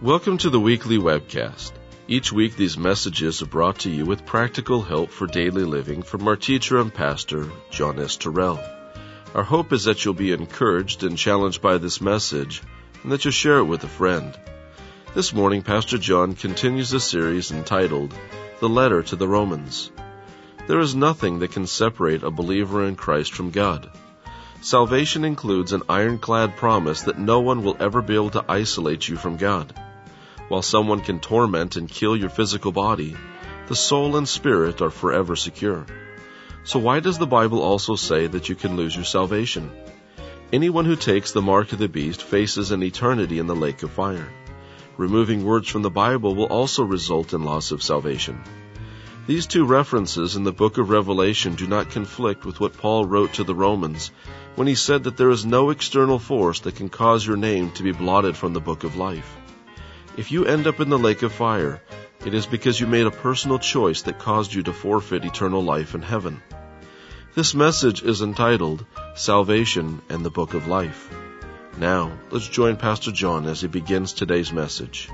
Welcome to the weekly webcast. Each week these messages are brought to you with practical help for daily living from our teacher and pastor, John S. Terrell. Our hope is that you'll be encouraged and challenged by this message and that you'll share it with a friend. This morning, Pastor John continues a series entitled, The Letter to the Romans. There is nothing that can separate a believer in Christ from God. Salvation includes an ironclad promise that no one will ever be able to isolate you from God. While someone can torment and kill your physical body, the soul and spirit are forever secure. So why does the Bible also say that you can lose your salvation? Anyone who takes the mark of the beast faces an eternity in the lake of fire. Removing words from the Bible will also result in loss of salvation. These two references in the book of Revelation do not conflict with what Paul wrote to the Romans when he said that there is no external force that can cause your name to be blotted from the book of life. If you end up in the lake of fire, it is because you made a personal choice that caused you to forfeit eternal life in heaven. This message is entitled, Salvation and the Book of Life. Now, let's join Pastor John as he begins today's message.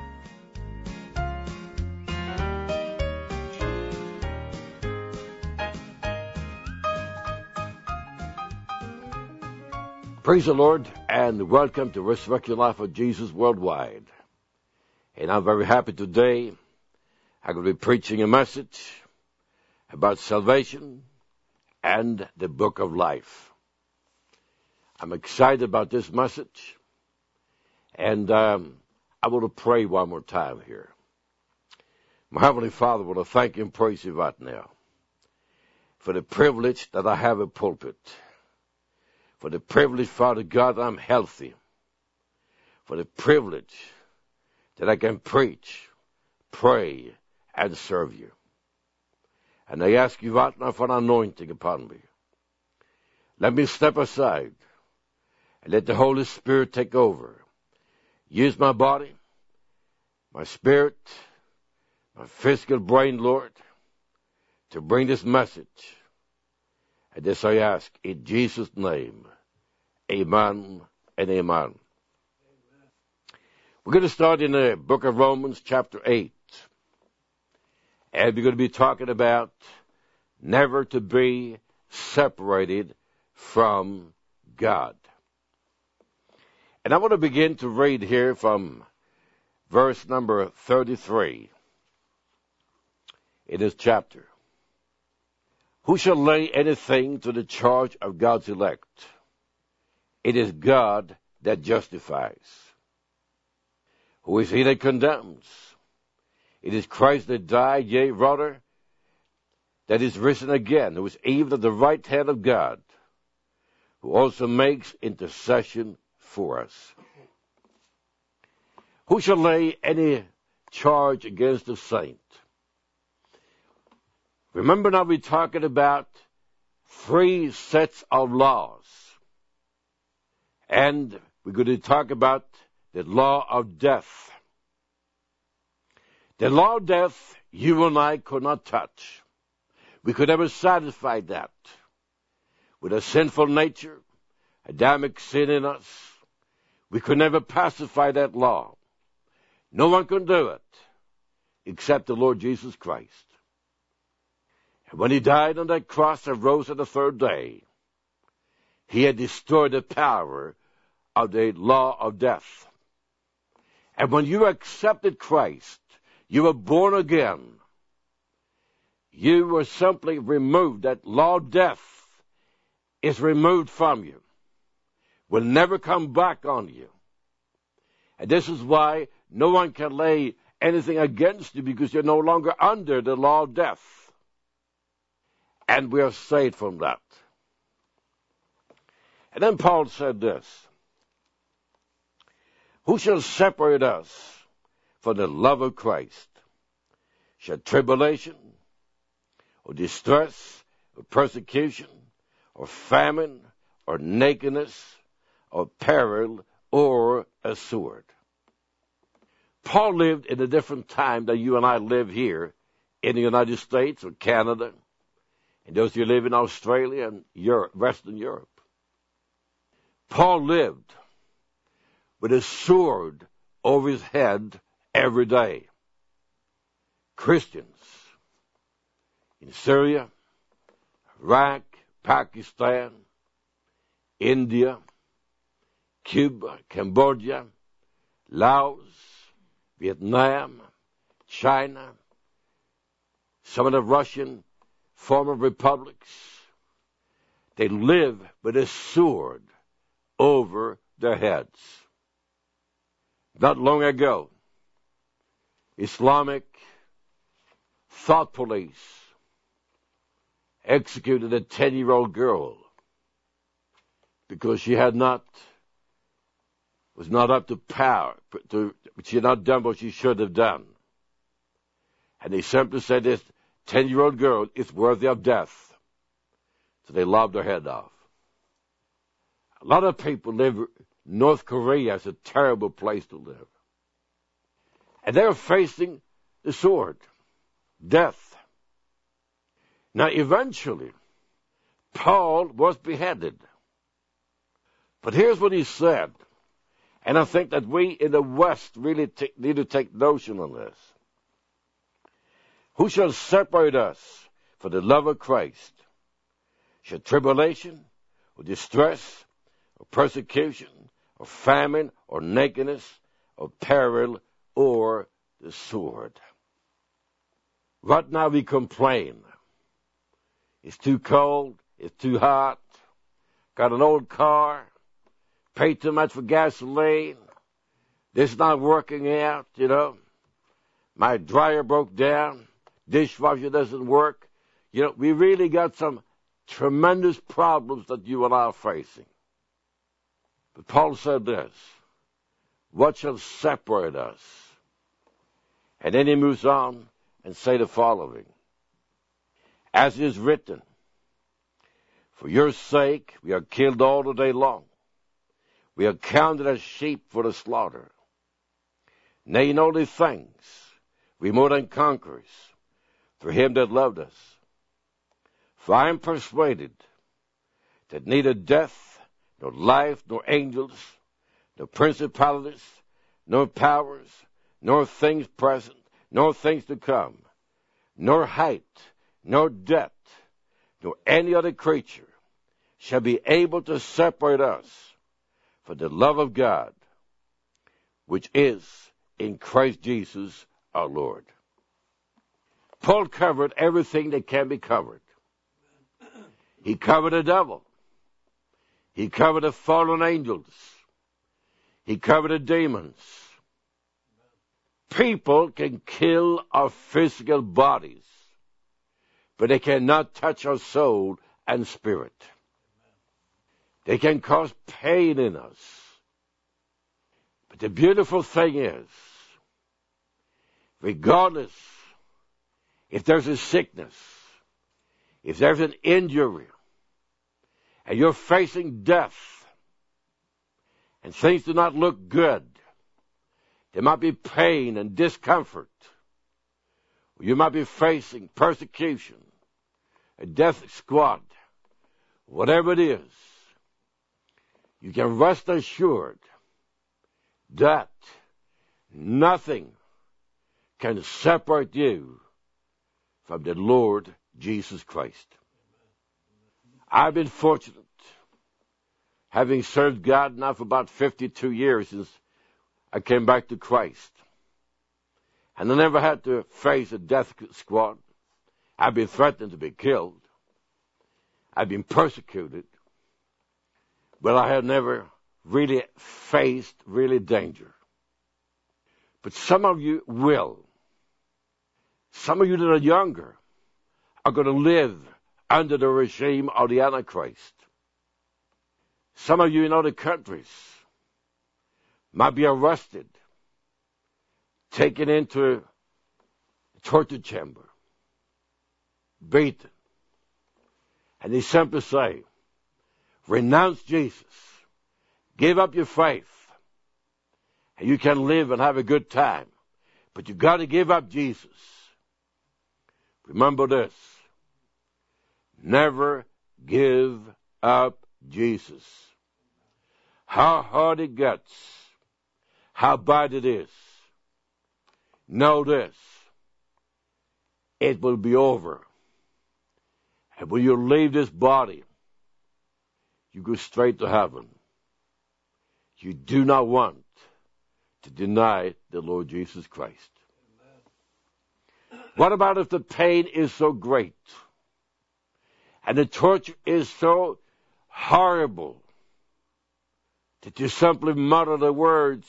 Praise the Lord, and welcome to Resurrection Life of Jesus Worldwide. And I'm very happy today. I'm going to be preaching a message about salvation and the book of life. I'm excited about this message, and I want to pray one more time here. My Heavenly Father, I want to thank you and praise you right now for the privilege that I have a pulpit, for the privilege, Father God, that I'm healthy, for the privilege that I can preach, pray, and serve you. And I ask you right now for an anointing upon me. Let me step aside and let the Holy Spirit take over. Use my body, my spirit, my physical brain, Lord, to bring this message. And this I ask in Jesus' name. Amen and amen. We're going to start in the book of Romans, chapter 8. And we're going to be talking about never to be separated from God. And I want to begin to read here from verse number 33 in this chapter. Who shall lay anything to the charge of God's elect? It is God that justifies. Who is he that condemns? It is Christ that died, yea, rather, that is risen again, who is even at the right hand of God, who also makes intercession for us. Who shall lay any charge against the saint? Remember now we're talking about 3 sets of laws. And we're going to talk about the law of death. The law of death, you and I could not touch. We could never satisfy that. With a sinful nature, Adamic sin in us, we could never pacify that law. No one can do it except the Lord Jesus Christ. And when he died on that cross and rose on the 3rd day, he had destroyed the power of the law of death. And when you accepted Christ, you were born again. You were simply removed. That law of death is removed from you. Will never come back on you. And this is why no one can lay anything against you, because you're no longer under the law of death. And we are saved from that. And then Paul said this. Who shall separate us from the love of Christ? Shall tribulation, or distress, or persecution, or famine, or nakedness, or peril, or a sword? Paul lived in a different time than you and I live here in the United States or Canada, and those who live in Australia and Europe, Western Europe. Paul lived with a sword over his head every day. Christians in Syria, Iraq, Pakistan, India, Cuba, Cambodia, Laos, Vietnam, China, some of the Russian former republics, they live with a sword over their heads. Not long ago, Islamic thought police executed a 10-year-old girl because she was not up to power. She had not done what she should have done. And they simply said this 10-year-old girl is worthy of death. So they lobbed her head off. A lot of people live North Korea as a terrible place to live. And they're facing the sword, death. Now, eventually, Paul was beheaded. But here's what he said. And I think that we in the West really need to take notion on this. Who shall separate us from the love of Christ? Shall tribulation, or distress, or persecution, or famine, or nakedness, or peril, or the sword? Right now we complain. It's too cold, it's too hot, got an old car, paid too much for gasoline, this not working out, my dryer broke down, dishwasher doesn't work. We really got some tremendous problems that you and I are facing. But Paul said this, what shall separate us? And then he moves on and say the following, as it is written, for your sake we are killed all the day long. We are counted as sheep for the slaughter. Nay, in all these things we more than conquerors through him that loved us. For I am persuaded that neither death, nor life, nor angels, nor principalities, nor powers, nor things present, nor things to come, nor height, nor depth, nor any other creature shall be able to separate us from the love of God, which is in Christ Jesus our Lord. Paul covered everything that can be covered. He covered the devil. He covered the fallen angels. He covered the demons. People can kill our physical bodies, but they cannot touch our soul and spirit. They can cause pain in us. But the beautiful thing is, regardless if there's a sickness, if there's an injury, and you're facing death, and things do not look good, there might be pain and discomfort. You might be facing persecution, a death squad, whatever it is. You can rest assured that nothing can separate you from the Lord Jesus Christ. I've been fortunate, having served God now for about 52 years since I came back to Christ. And I never had to face a death squad. I've been threatened to be killed. I've been persecuted. But I have never really faced danger. But some of you will. Some of you that are younger are going to live under the regime of the Antichrist. Some of you in other countries might be arrested, taken into a torture chamber, beaten. And they simply say, renounce Jesus, give up your faith, and you can live and have a good time. But you got to give up Jesus. Remember this, never give up Jesus. How hard it gets, how bad it is, know this, it will be over. And when you leave this body, you go straight to heaven. You do not want to deny the Lord Jesus Christ. Amen. What about if the pain is so great and the torture is so horrible that you simply mutter the words,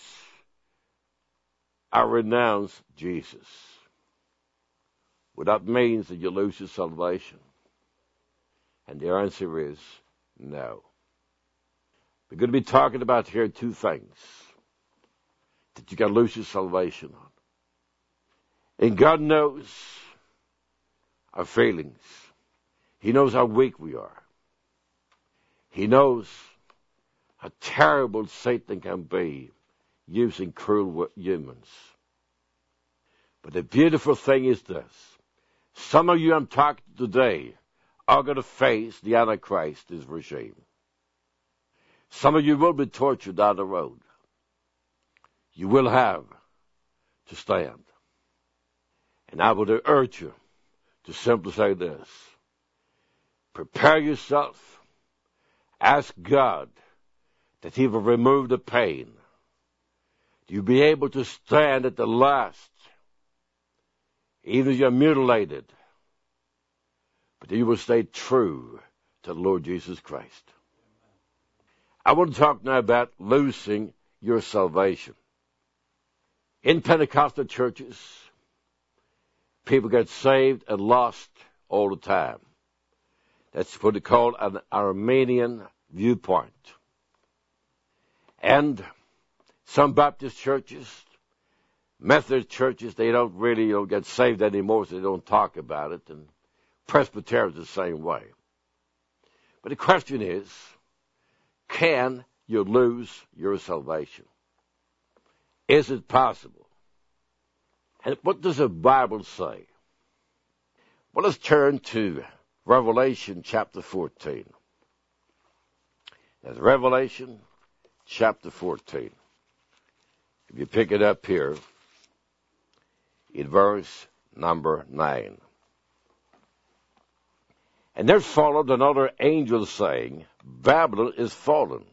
I renounce Jesus? Well, that means that you lose your salvation. And the answer is no. We're going to be talking about here two things that you can lose your salvation on. And God knows our feelings. He knows how weak we are. He knows how terrible Satan can be using cruel humans. But the beautiful thing is this. Some of you I'm talking to today are going to face the Antichrist, his regime. Some of you will be tortured down the road. You will have to stand. And I would urge you to simply say this. Prepare yourself. Ask God that he will remove the pain. You'll be able to stand at the last. Even if you're mutilated. But you will stay true to the Lord Jesus Christ. I want to talk now about losing your salvation. In Pentecostal churches, people get saved and lost all the time. That's what they call an Arminian viewpoint. And some Baptist churches, Methodist churches, they don't really get saved anymore, so they don't talk about it. And Presbyterians the same way. But the question is, can you lose your salvation? Is it possible? And what does the Bible say? Well, let's turn to Revelation chapter 14. That's Revelation chapter 14. If you pick it up here, in verse number 9. And there followed another angel saying, Babylon is fallen,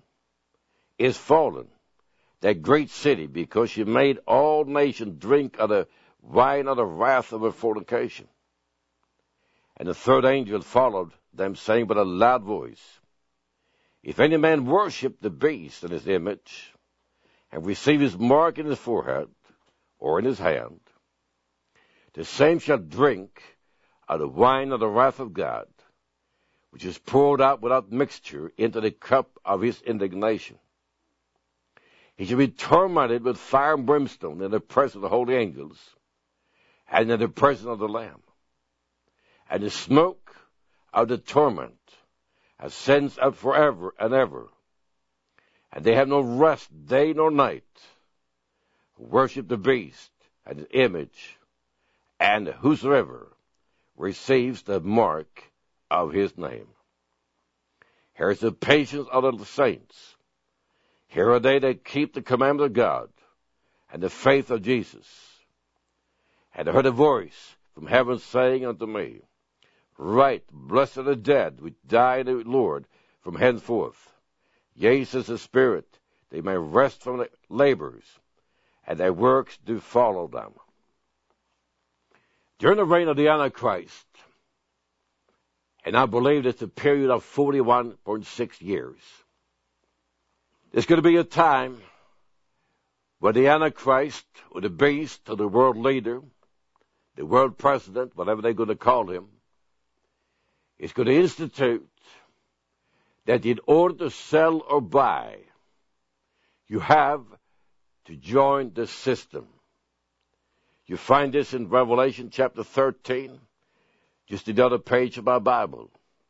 that great city, because she made all nations drink of the wine of the wrath of her fornication. And the third angel followed them, saying with a loud voice, If any man worship the beast and his image, and receive his mark in his forehead or in his hand, the same shall drink of the wine of the wrath of God, which is poured out without mixture into the cup of his indignation. He shall be tormented with fire and brimstone in the presence of the holy angels, and in the presence of the Lamb. And the smoke of the torment ascends up forever and ever. And they have no rest day nor night, who worship the beast and his image, and whosoever receives the mark of his name. Here is the patience of the saints. Here are they that keep the commandment of God and the faith of Jesus. And I heard a voice from heaven saying unto me, Right, blessed are the dead which die in the Lord from henceforth. Yea, says the Spirit, they may rest from their labors, and their works do follow them. During the reign of the Antichrist, and I believe it's a period of 41.6 years, there's going to be a time where the Antichrist, or the beast, or the world leader, the world president, whatever they're going to call him, is going to institute that in order to sell or buy, you have to join the system. You find this in Revelation chapter 13, just the other page of my Bible.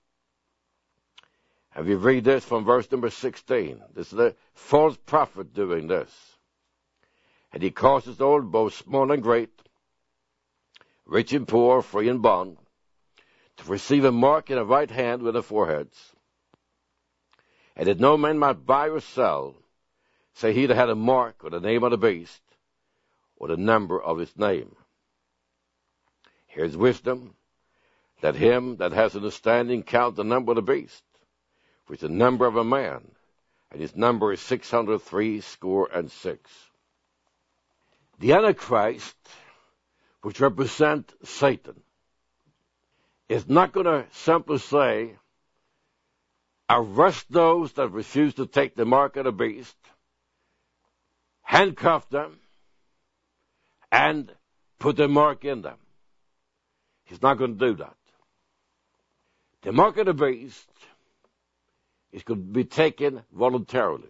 And we read this from verse number 16. This is the false prophet doing this. And he causes all, both small and great, rich and poor, free and bond, to receive a mark in the right hand with their foreheads, and that no man might buy or sell, say he that had a mark or the name of the beast, or the number of his name. Here's wisdom. Let him that has understanding count the number of the beast, for it's the number of a man, and his number is 666. The Antichrist, which represents Satan, is not going to simply say, arrest those that refuse to take the mark of the beast, handcuff them, and put the mark in them. He's not going to do that. The mark of the beast is going to be taken voluntarily.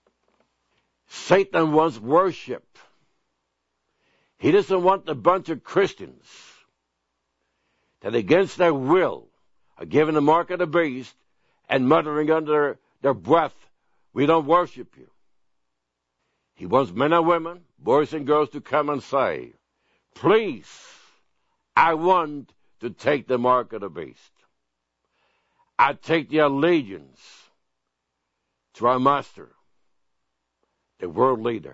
Satan wants worship. He doesn't want a bunch of Christians that against their will are given the mark of the beast and muttering under their breath, we don't worship you. He wants men and women, boys and girls to come and say, please, I want to take the mark of the beast. I take the allegiance to our master, the world leader.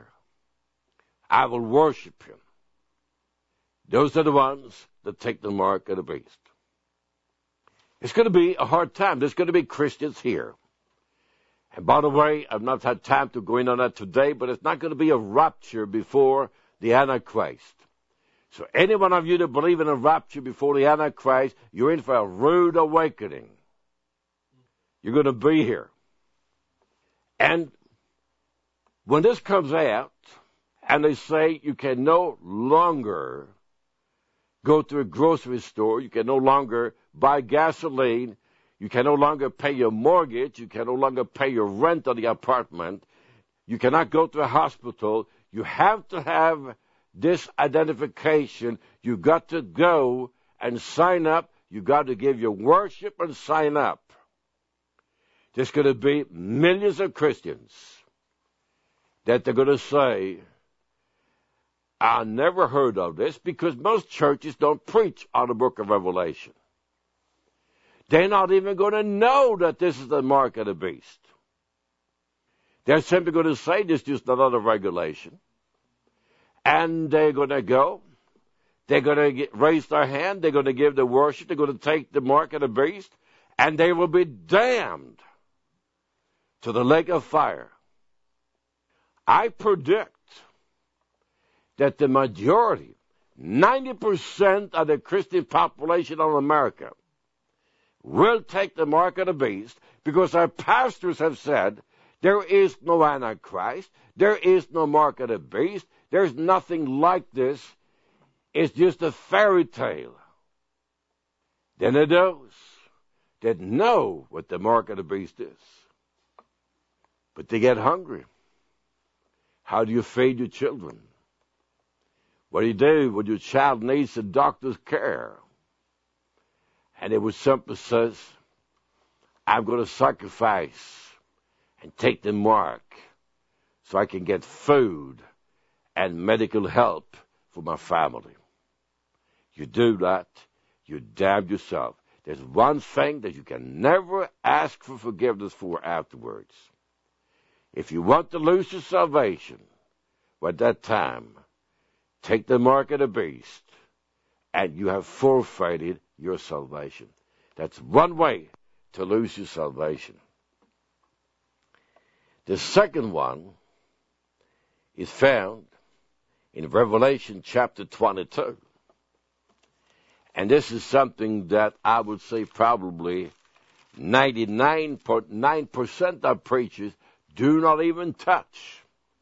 I will worship him. Those are the ones that take the mark of the beast. It's going to be a hard time. There's going to be Christians here. And by the way, I've not had time to go in on that today, but it's not going to be a rapture before the Antichrist. So any one of you that believe in a rapture before the Antichrist, you're in for a rude awakening. You're going to be here. And when this comes out, and they say you can no longer go to a grocery store, you can no longer buy gasoline, you can no longer pay your mortgage, you can no longer pay your rent on the apartment, you cannot go to a hospital, you have to have this identification, you got to go and sign up, you got to give your worship and sign up. There's going to be millions of Christians that they're going to say, I never heard of this, because most churches don't preach on the book of Revelation. They're not even going to know that this is the mark of the beast. They're simply going to say this is just another regulation. And they're going to go. They're going to raise their hand. They're going to give the worship. They're going to take the mark of the beast. And they will be damned to the lake of fire. I predict that the majority, 90% of the Christian population of America will take the mark of the beast, because our pastors have said there is no Antichrist, there is no mark of the beast, there's nothing like this, it's just a fairy tale. Then are those that know what the mark of the beast is, but they get hungry. How do you feed your children? What do you do when your child needs a doctor's care? And it was simply says, I'm going to sacrifice and take the mark so I can get food and medical help for my family. You do that, you damn yourself. There's one thing that you can never ask for forgiveness for afterwards. If you want to lose your salvation, well, at that time, take the mark of the beast, and you have forfeited your salvation. That's one way to lose your salvation. The second one is found in Revelation chapter 22. And this is something that I would say probably 99.9% of preachers do not even touch.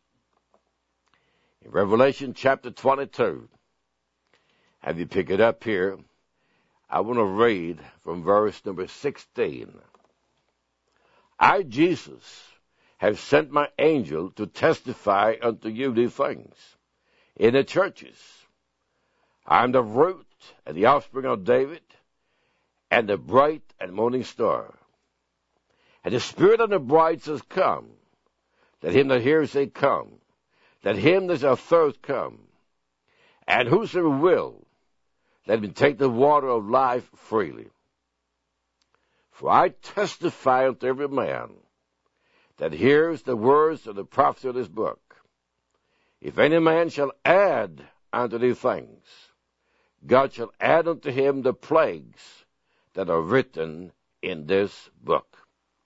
In Revelation chapter 22, have you pick it up here? I want to read from verse number 16. I, Jesus, have sent my angel to testify unto you these things in the churches. I am the root and the offspring of David, and the bright and morning star. And the Spirit of the bride says, come. Let him that hears say, come. Let him that shall thirst come. And whosoever will, let him take the water of life freely. For I testify unto every man that hears the words of the prophecy of this book. If any man shall add unto these things, God shall add unto him the plagues that are written in this book.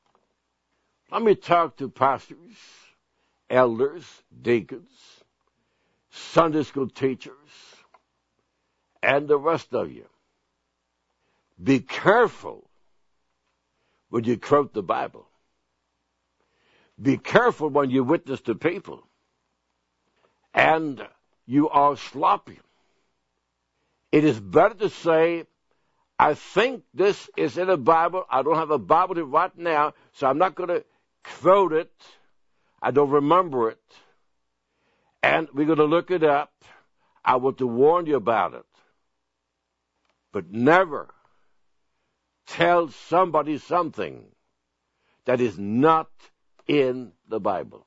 Let me talk to pastors, elders, deacons, Sunday school teachers, and the rest of you. Be careful when you quote the Bible. Be careful when you witness to people and you are sloppy. It is better to say, I think this is in the Bible. I don't have a Bible to right now, so I'm not going to quote it. I don't remember it. And we're going to look it up. I want to warn you about it. But never tell somebody something that is not in the Bible.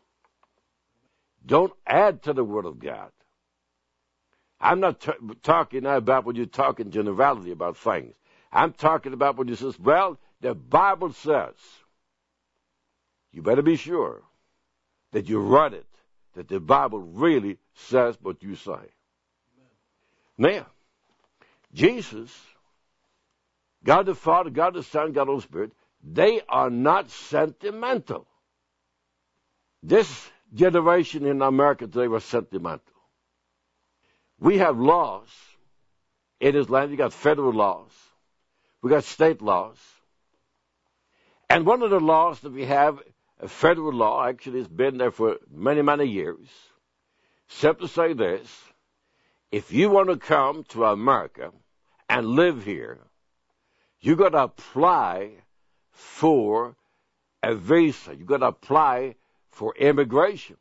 Don't add to the Word of God. I'm not talking now about when you talk in generality about things. I'm talking about when you say, well, the Bible says. You better be sure that you read it, that the Bible really says what you say. Now, Jesus, God the Father, God the Son, God the Holy Spirit, they are not sentimental. This generation in America today was sentimental. We have laws in this land. We got federal laws. We got state laws. And one of the laws that we have, a federal law, actually has been there for many, many years, simply say this: if you want to come to America and live here, you got to apply for a visa. You got to apply for immigration.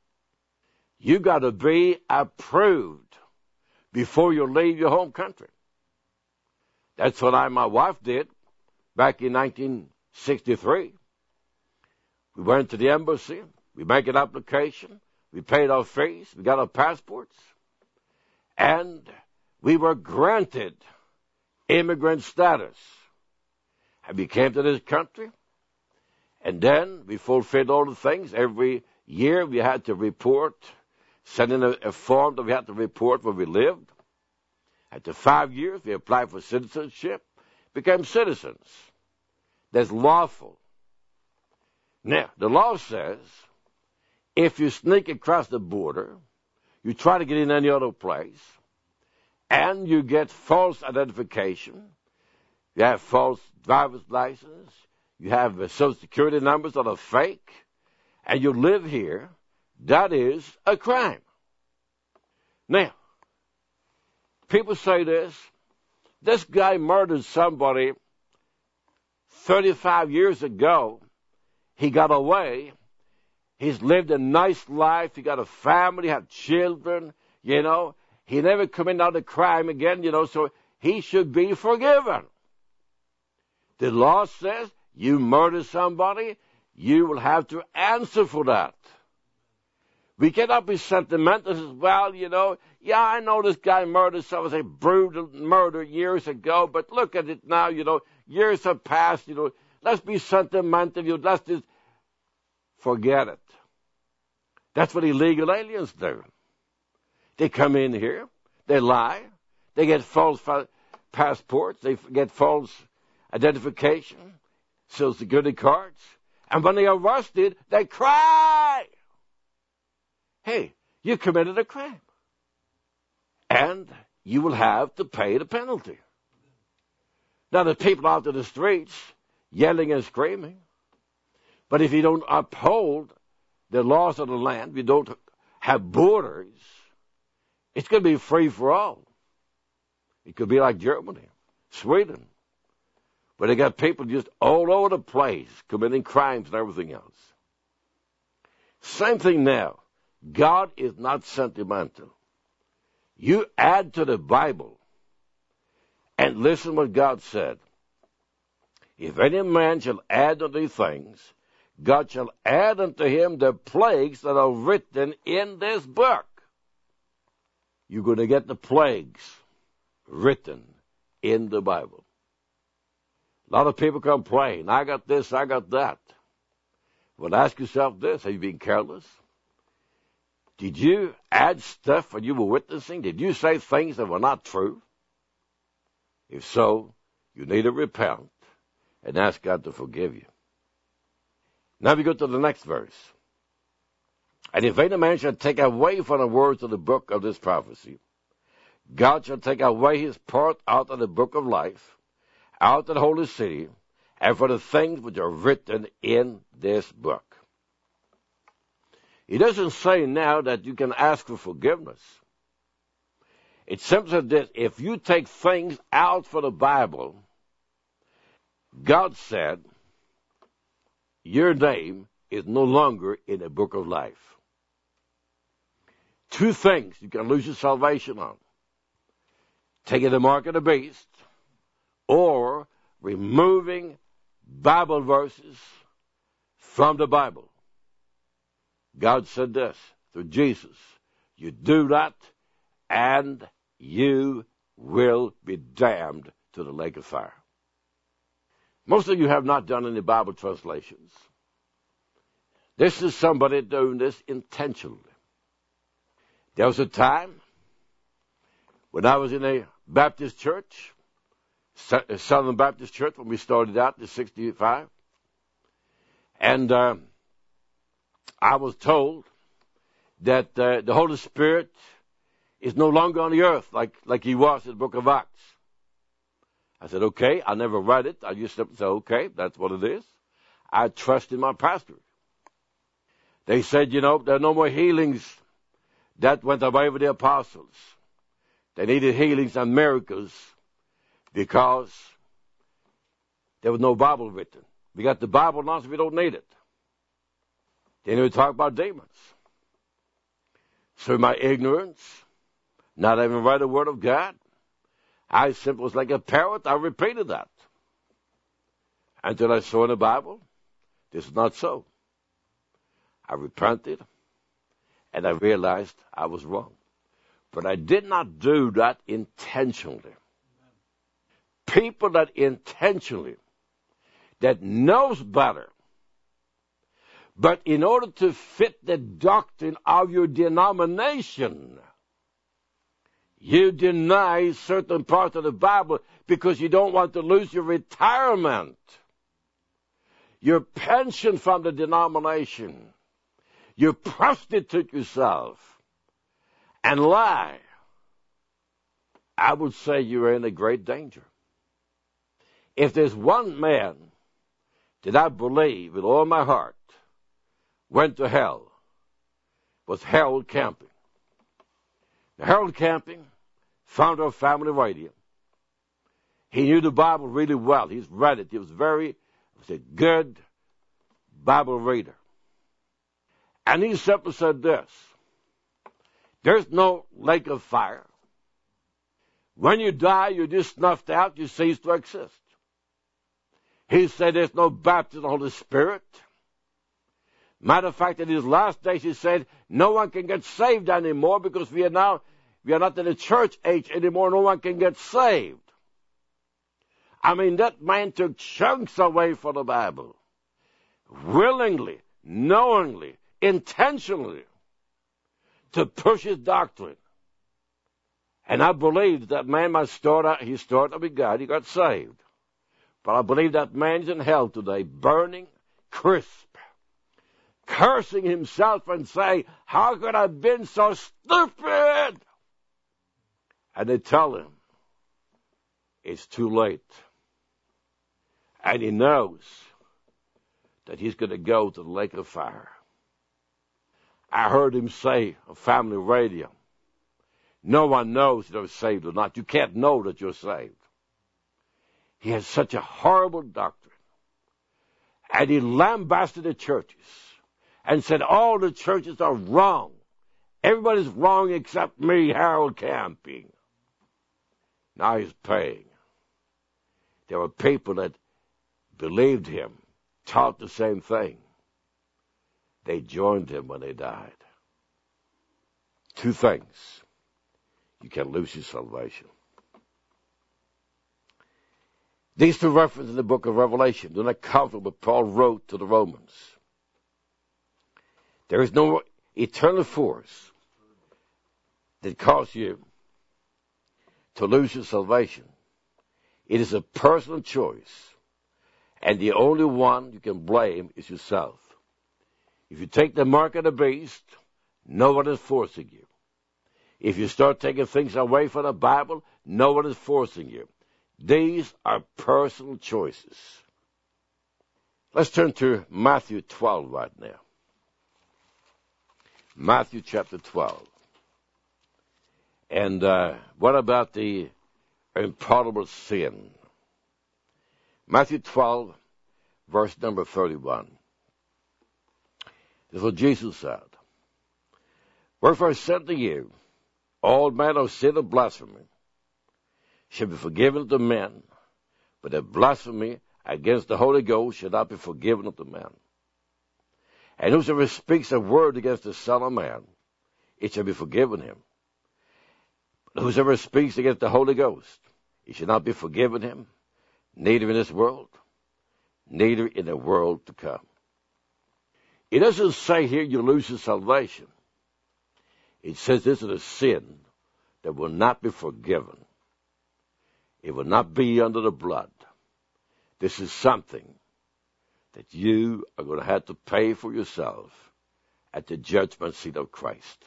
You got to be approved before you leave your home country. That's what my wife did back in 1963. We went to the embassy. We made an application. We paid our fees. We got our passports. And we were granted immigrant status. And we came to this country. And then we fulfilled all the things. Every year we had to report, send in a form that we had to report where we lived. After 5 years, we applied for citizenship, became citizens. That's lawful. Now, the law says if you sneak across the border, you try to get in any other place, and you get false identification, you have false driver's license, you have social security numbers that are fake, and you live here, that is a crime. Now, people say this guy murdered somebody 35 years ago. He got away. He's lived a nice life. He got a family, had children, He never committed another crime again, so he should be forgiven. The law says you murder somebody, you will have to answer for that. We cannot be sentimental and say, well, I know this guy murdered someone, say brutal murder years ago, but look at it now, years have passed, let's be sentimental, let's just forget it. That's what illegal aliens do. They come in here, they lie, they get false passports, they get false identification, social security cards, and when they are arrested, they cry. Hey, you committed a crime. And you will have to pay the penalty. Now, the people out in the streets yelling and screaming. But if you don't uphold the laws of the land, you don't have borders, it's going to be free for all. It could be like Germany, Sweden, where they got people just all over the place committing crimes and everything else. Same thing now. God is not sentimental. You add to the Bible and listen what God said. If any man shall add unto these things, God shall add unto him the plagues that are written in this book. You're going to get the plagues written in the Bible. A lot of people complain, I got this, I got that. Well, ask yourself this, have you been careless? Did you add stuff when you were witnessing? Did you say things that were not true? If so, you need to repent and ask God to forgive you. Now we go to the next verse. And if any man shall take away from the words of the book of this prophecy, God shall take away his part out of the book of life, out of the holy city, and for the things which are written in this book. He doesn't say now that you can ask for forgiveness. It simply says this: if you take things out for the Bible, God said your name is no longer in the book of life. Two things you can lose your salvation on: taking the mark of the beast, or removing Bible verses from the Bible. God said this through Jesus: you do that, and you will be damned to the lake of fire. Most of you have not done any Bible translations. This is somebody doing this intentionally. There was a time when I was in a Baptist church, Southern Baptist church, when we started out in 1965, and I was told that the Holy Spirit is no longer on the earth like he was in the book of Acts. I said, okay. I never read it. I just said, okay, that's what it is. I trust in my pastor. They said, there are no more healings. That went away with the apostles. They needed healings and miracles because there was no Bible written. We got the Bible now, so we don't need it. Then we talk about demons. So in my ignorance, not having read the Word of God, I simply was like a parrot. I repeated that until I saw in the Bible, this is not so. I repented, and I realized I was wrong. But I did not do that intentionally. People that intentionally, that knows better, but in order to fit the doctrine of your denomination, you deny certain parts of the Bible because you don't want to lose your retirement, your pension from the denomination. You prostitute yourself and lie. I would say you're in a great danger. If there's one man that I believe with all my heart went to hell, was Harold Camping. Now, Harold Camping, founder of Family Radio, he knew the Bible really well. He's read it. He was a good Bible reader. And he simply said this: there's no lake of fire. When you die, you're just snuffed out. You cease to exist. He said there's no baptism of the Holy Spirit. Matter of fact, in his last days, he said no one can get saved anymore because we are not in the church age anymore. No one can get saved. I mean, that man took chunks away from the Bible. Willingly, knowingly, intentionally, to push his doctrine. And I believe that man he started with God. He got saved. But I believe that man's in hell today, burning crisp, cursing himself and saying, how could I have been so stupid? And they tell him, it's too late. And he knows that he's going to go to the lake of fire. I heard him say on Family Radio, no one knows if they're saved or not. You can't know that you're saved. He has such a horrible doctrine. And he lambasted the churches and said all the churches are wrong. Everybody's wrong except me, Harold Camping. Now he's paying. There were people that believed him, taught the same thing. They joined him when they died. Two things. You can lose your salvation. These two references in the book of Revelation do not come from what Paul wrote to the Romans. There is no eternal force that caused you to lose your salvation. It is a personal choice, and the only one you can blame is yourself. If you take the mark of the beast, no one is forcing you. If you start taking things away from the Bible, no one is forcing you. These are personal choices. Let's turn to Matthew 12 right now. Matthew chapter 12. And what about the unpardonable sin? Matthew 12, verse number 31. This is what Jesus said. Wherefore I said to you, all manner of sin and blasphemy shall be forgiven to men, but the blasphemy against the Holy Ghost shall not be forgiven unto men. And whosoever speaks a word against the Son of Man, it shall be forgiven him. But whosoever speaks against the Holy Ghost, it shall not be forgiven him, neither in this world, neither in the world to come. It doesn't say here you lose your salvation. It says this is a sin that will not be forgiven. It will not be under the blood. This is something that you are going to have to pay for yourself at the judgment seat of Christ.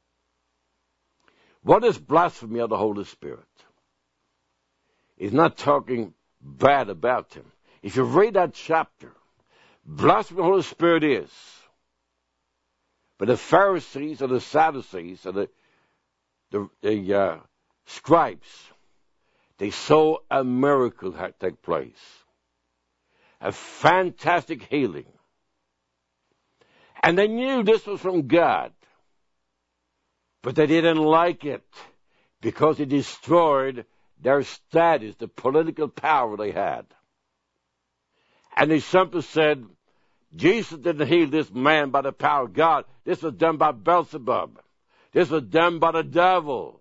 What is blasphemy of the Holy Spirit? He's not talking bad about him. If you read that chapter, blasphemy of the Holy Spirit is. But the Pharisees and the Sadducees and the scribes, they saw a miracle take place. A fantastic healing. And they knew this was from God. But they didn't like it because it destroyed their status, the political power they had. And they simply said, Jesus didn't heal this man by the power of God. This was done by Beelzebub. This was done by the devil.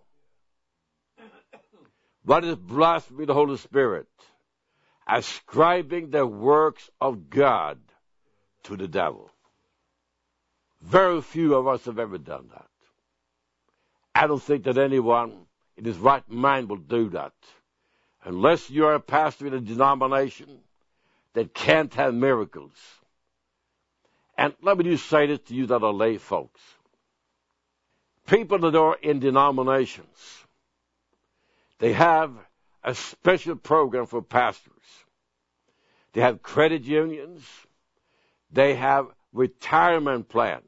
What is blasphemy of the Holy Spirit? Ascribing the works of God to the devil. Very few of us have ever done that. I don't think that anyone in his right mind will do that. Unless you're a pastor in a denomination that can't have miracles. And let me just say this to you that are lay folks. People that are in denominations, they have a special program for pastors. They have credit unions. They have retirement plans.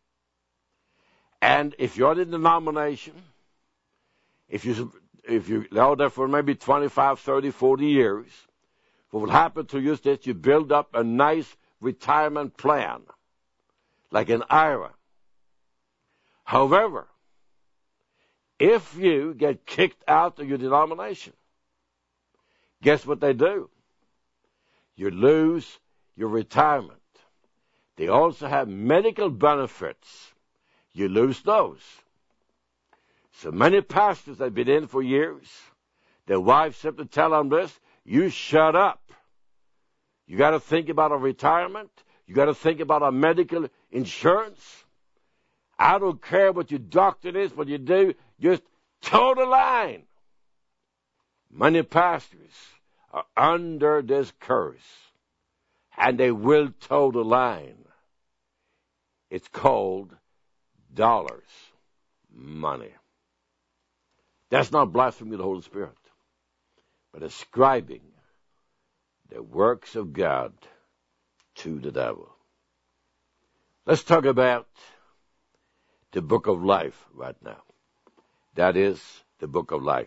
And if you're in a denomination, if you're out there for maybe 25, 30, 40 years, what will happen to you is that you build up a nice retirement plan, like an IRA. However, if you get kicked out of your denomination, guess what they do? You lose your retirement. They also have medical benefits. You lose those. So many pastors that have been in for years, their wives simply tell them this, you shut up. You got to think about a retirement. You got to think about a medical insurance. I don't care what your doctor is, what you do, just toe the line. Many pastors are under this curse, and they will toe the line. It's called dollars, money. That's not blasphemy of the Holy Spirit, but ascribing the works of God to the devil. Let's talk about the book of life right now. That is the book of life.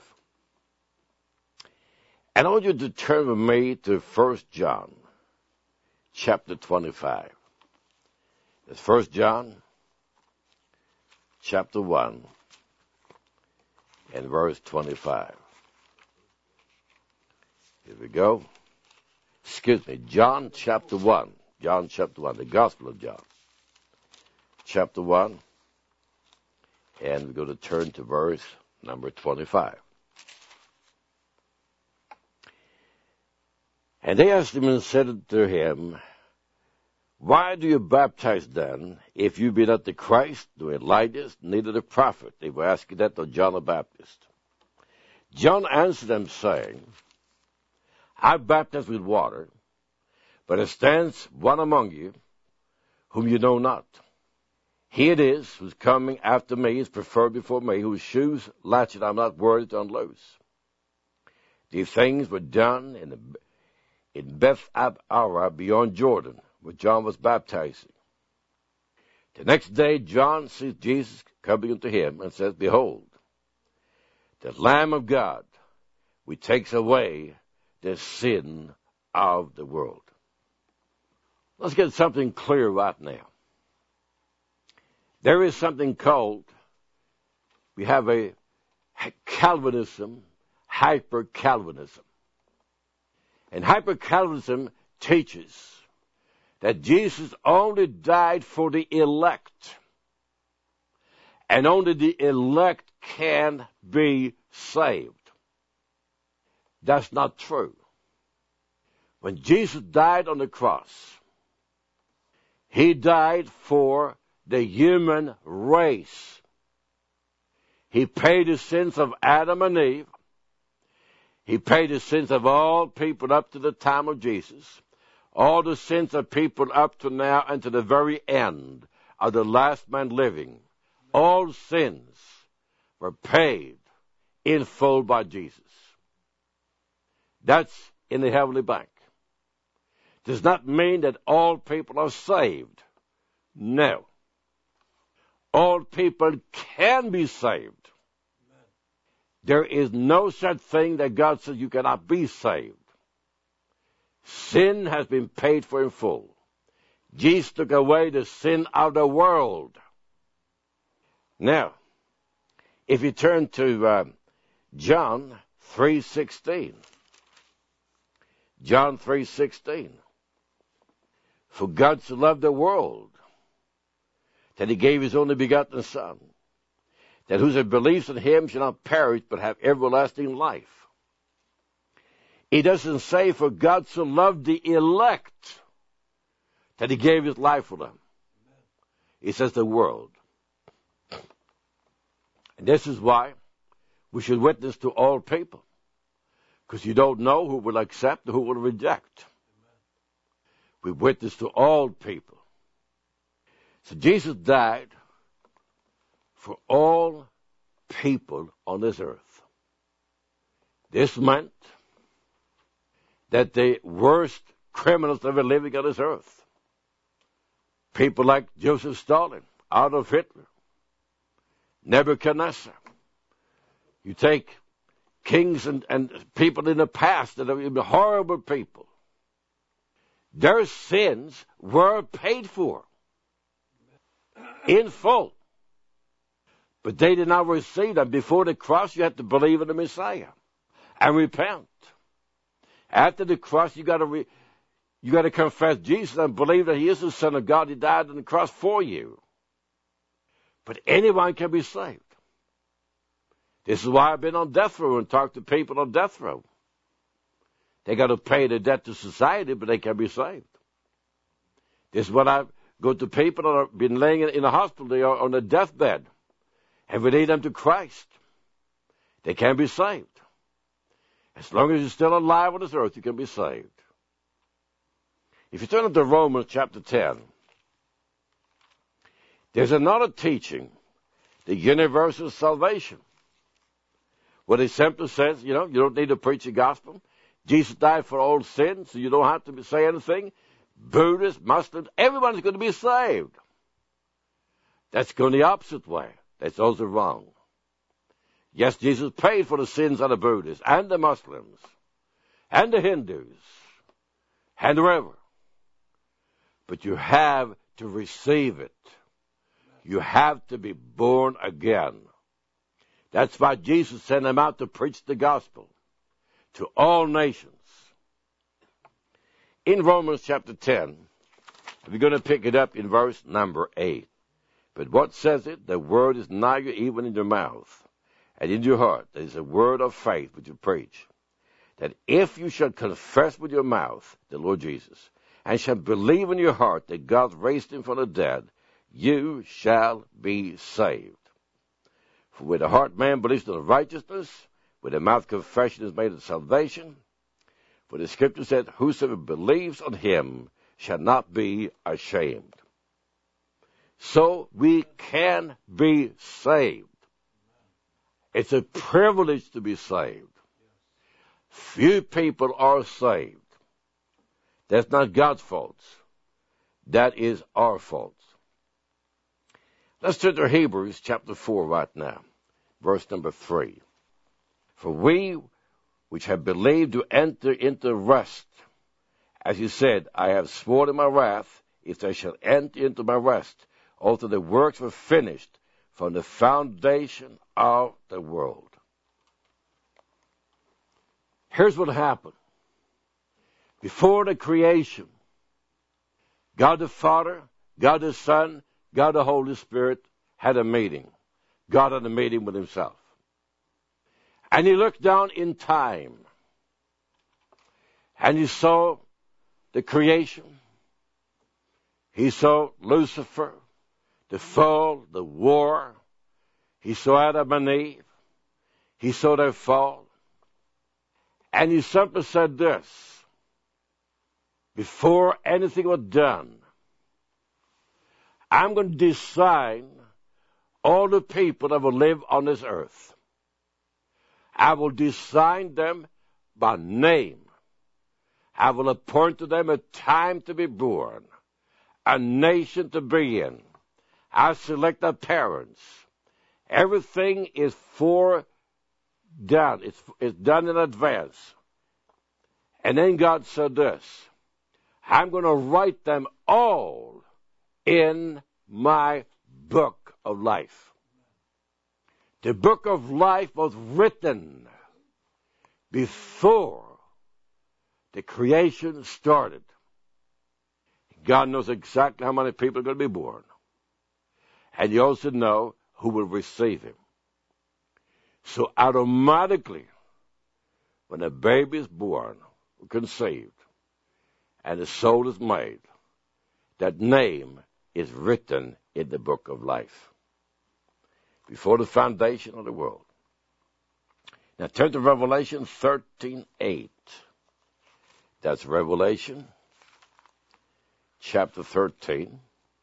And I want you to turn with me to 1 John chapter 25. It's 1 John chapter 1 and verse 25. Here we go. Excuse me, John chapter 1. John chapter 1, the Gospel of John. Chapter 1. And we're going to turn to verse number 25. And they asked him and said to him, Why do you baptize then, if you be not the Christ, nor Elijah, neither the prophet? They were asking that of John the Baptist. John answered them, saying, I baptize with water, but there stands one among you, whom you know not. He it is who's coming after me, is preferred before me, whose shoes latchet I'm not worthy to unloose. These things were done in Beth-Arah beyond Jordan, where John was baptizing. The next day John sees Jesus coming unto him and says, Behold, the Lamb of God, which takes away the sin of the world. Let's get something clear right now. There is something called, we have a Calvinism, hyper-Calvinism. And hyper-Calvinism teaches that Jesus only died for the elect. And only the elect can be saved. That's not true. When Jesus died on the cross, he died for the human race. He paid the sins of Adam and Eve. He paid the sins of all people up to the time of Jesus. All the sins of people up to now and to the very end of the last man living. All sins were paid in full by Jesus. That's in the heavenly bank. Does not mean that all people are saved. No. All people can be saved. There is no such thing that God says you cannot be saved. Sin has been paid for in full. Jesus took away the sin of the world. Now, if you turn to John 3:16. John 3:16. For God so loved the world that he gave his only begotten Son, that whosoever believes in him shall not perish but have everlasting life. He doesn't say, for God so loved the elect that he gave his life for them. He says the world. And this is why we should witness to all people. Because you don't know who will accept or who will reject. We witness to all people. So Jesus died for all people on this earth. This meant that the worst criminals ever living on this earth, people like Joseph Stalin, Adolf Hitler, Nebuchadnezzar, you take kings and people in the past that are horrible people, their sins were paid for in full. But they did not receive them. Before the cross, you had to believe in the Messiah and repent. After the cross, you got to confess Jesus and believe that he is the Son of God. He died on the cross for you. But anyone can be saved. This is why I've been on death row and talked to people on death row. They got to pay the debt to society, but they can be saved. This is what I go to people that have been laying in a hospital. They are on a deathbed. And we lead them to Christ. They can be saved. As long as you're still alive on this earth, you can be saved. If you turn to Romans chapter 10, there's another teaching, the universal salvation, where he simply says, you don't need to preach the gospel. Jesus died for all sins, so you don't have to say anything. Buddhists, Muslims, everyone's going to be saved. That's going the opposite way. That's also wrong. Yes, Jesus paid for the sins of the Buddhists and the Muslims and the Hindus and whoever. But you have to receive it. You have to be born again. That's why Jesus sent them out to preach the gospel to all nations. In Romans chapter 10, we're going to pick it up in verse number 8. But what says it? The word is nigh you, even in your mouth and in your heart. There is a word of faith which you preach. That if you shall confess with your mouth the Lord Jesus, and shall believe in your heart that God raised him from the dead, you shall be saved. For with the heart man believes in righteousness, with the mouth confession is made of salvation. For the scripture said, whosoever believes on him shall not be ashamed. So we can be saved. It's a privilege to be saved. Few people are saved. That's not God's fault. That is our fault. Let's turn to Hebrews chapter 4 right now, verse number 3. For we which have believed to enter into rest, as he said, I have sworn in my wrath, if they shall enter into my rest, although the works were finished from the foundation of the world. Here's what happened. Before the creation, God the Father, God the Son, God the Holy Spirit had a meeting. God had a meeting with himself. And he looked down in time. And he saw the creation. He saw Lucifer, the fall, the war. He saw Adam and Eve. He saw their fall. And he simply said this. Before anything was done, I'm going to design all the people that will live on this earth. I will design them by name. I will appoint to them a time to be born, a nation to be in. I select their parents. Everything is foredone. It's done in advance. And then God said this, I'm going to write them all in my book of life. The book of life was written before the creation started. God knows exactly how many people are going to be born. And you also know who will receive him. So automatically, when a baby is born, conceived, and the soul is made, that name is written in the book of life. Before the foundation of the world. Now turn to Revelation 13:8. That's Revelation chapter 13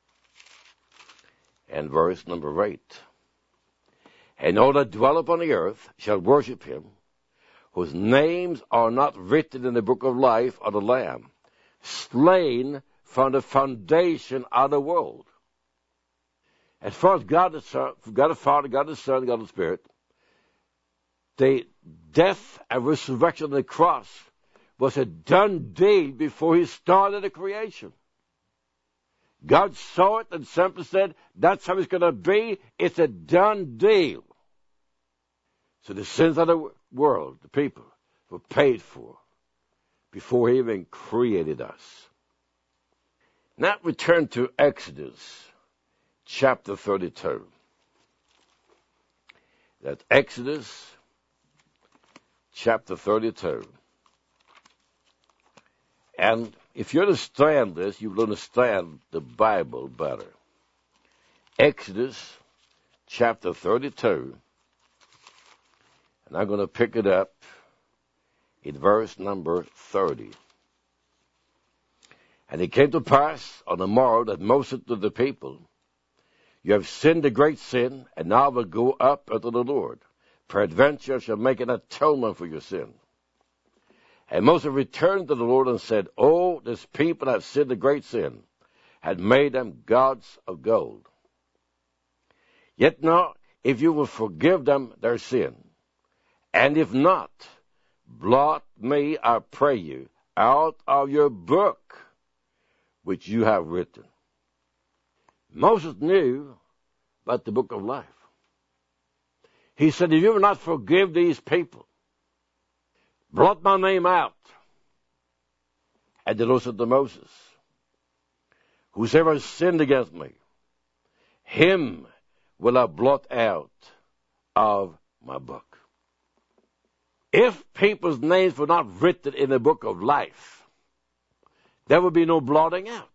and verse number 8. And all that dwell upon the earth shall worship him, whose names are not written in the book of life of the Lamb, slain from the foundation of the world. As far as God the Son, God the Father, God the Son, God the Spirit, the death and resurrection on the cross was a done deal before he started the creation. God saw it and simply said, that's how it's going to be. It's a done deal. So the sins of the world, the people, were paid for before he even created us. Now we turn to Exodus chapter 32. That's Exodus chapter 32. And if you understand this, you will understand the Bible better. Exodus chapter 32. And I'm going to pick it up in verse number 30. And it came to pass on the morrow that Moses to the people, you have sinned a great sin, and now will go up unto the Lord. Peradventure shall make an atonement for your sin. And Moses returned to the Lord and said, oh, this people have sinned a great sin, had made them gods of gold. Yet now, if you will forgive them their sin, and if not, blot me, I pray you, out of your book which you have written. Moses knew about the book of life. He said, if you will not forgive these people, blot my name out. And the Lord said to Moses, whosoever has sinned against me, him will I blot out of my book. If people's names were not written in the book of life, There will be no blotting out.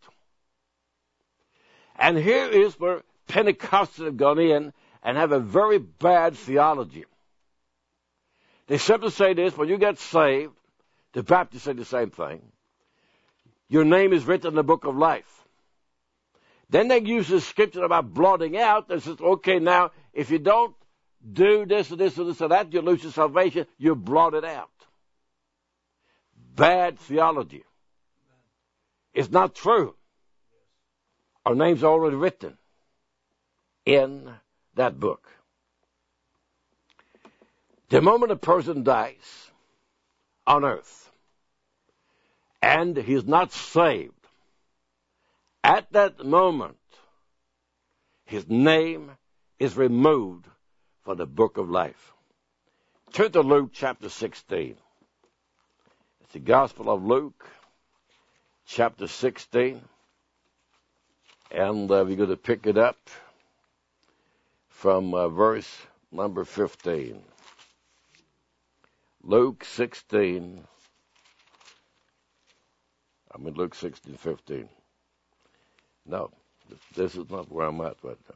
And here is where Pentecostals have gone in and have a very bad theology. They simply say this: when you get saved, the Baptists say the same thing, your name is written in the book of life. Then they use the scripture about blotting out. They say, okay, now, if you don't do this or this or this or that, you lose your salvation, you're blotted out. Bad theology. It's not true. Our name's already written in that book. The moment a person dies on earth and he's not saved, at that moment, his name is removed from the book of life. Turn to Luke chapter 16. It's the Gospel of Luke, chapter 16. And we're going to pick it up from verse number 15. Luke 16. Luke 16, 15. No, this is not where I'm at right now.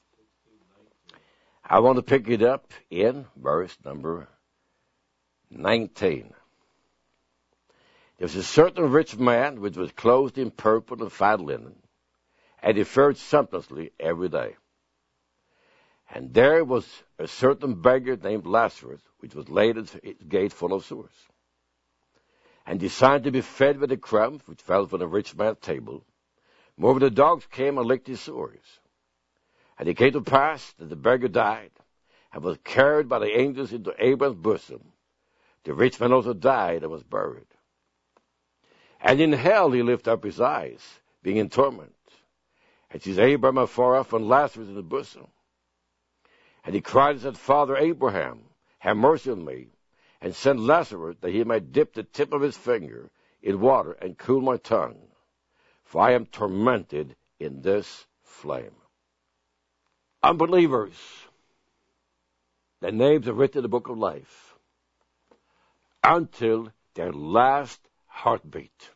I want to pick it up in verse number 19. There was a certain rich man which was clothed in purple and fine linen, and he fared sumptuously every day. And there was a certain beggar named Lazarus, which was laid at his gate full of sores, and designed to be fed with the crumbs which fell from the rich man's table. Moreover, the dogs came and licked his sores. And it came to pass that the beggar died, and was carried by the angels into Abraham's bosom. The rich man also died and was buried. And in hell he lifted up his eyes, being in torment, and sees Abraham afar off and Lazarus in the bosom. And he cried and said, Father Abraham, have mercy on me, and send Lazarus that he might dip the tip of his finger in water and cool my tongue, for I am tormented in this flame. Unbelievers, their names are written in the book of life until their last heartbeat.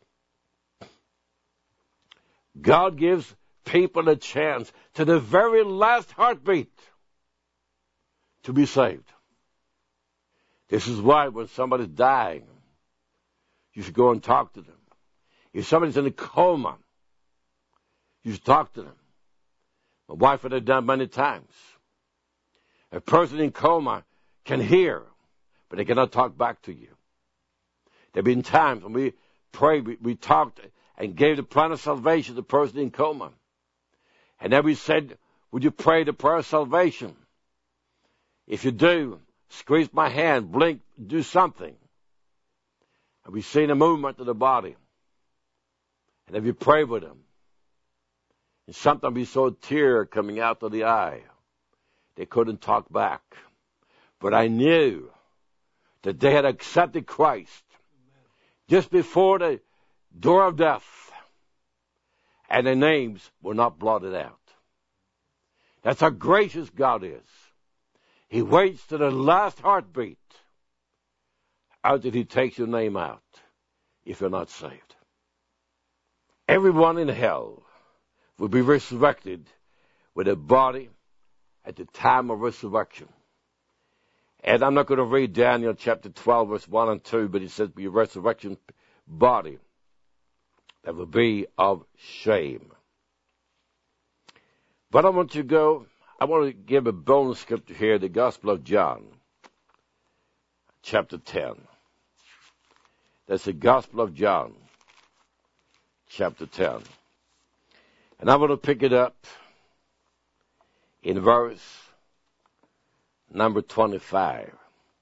God gives people a chance to the very last heartbeat to be saved. This is why when somebody's dying, you should go and talk to them. If somebody's in a coma, you should talk to them. My wife had it done many times. A person in coma can hear, but they cannot talk back to you. There have been times when we prayed, we talked and gave the plan of salvation to the person in coma. And then we said, would you pray the prayer of salvation? If you do, squeeze my hand, blink, do something. And we've seen a movement of the body. And then we pray with them. And sometimes we saw a tear coming out of the eye. They couldn't talk back. But I knew that they had accepted Christ just before the door of death. And their names were not blotted out. That's how gracious God is. He waits to the last heartbeat until he takes your name out if you're not saved. Everyone in hell will be resurrected with a body at the time of resurrection. And I'm not going to read Daniel chapter 12, verse 1 and 2, but it says be a resurrection body that will be of shame. But I want to give a bonus scripture here, the Gospel of John, chapter 10. That's the Gospel of John, chapter 10. And I want to pick it up in verse number 25.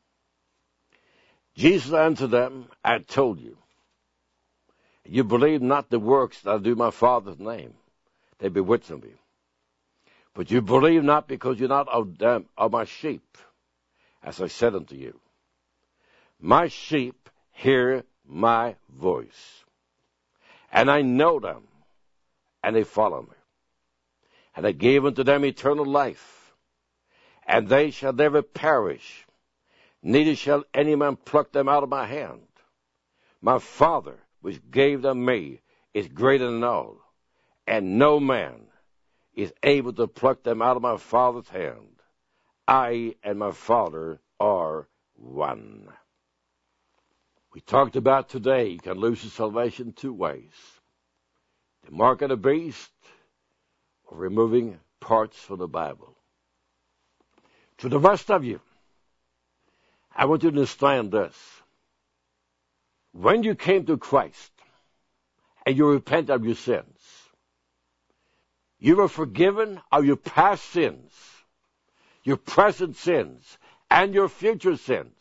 Jesus answered them, I told you, you believe not the works that I do in my Father's name. They bewitch me. But you believe not because you're not of my sheep, as I said unto you. My sheep hear my voice, and I know them, and they follow me. And I gave unto them eternal life, and they shall never perish, neither shall any man pluck them out of my hand. My Father, which gave them me, is greater than all, and no man is able to pluck them out of my Father's hand. I and my Father are one. We talked about today, you can lose your salvation two ways. The mark of the beast, or removing parts from the Bible. To the rest of you, I want you to understand this. When you came to Christ and you repent of your sins, you were forgiven of your past sins, your present sins, and your future sins.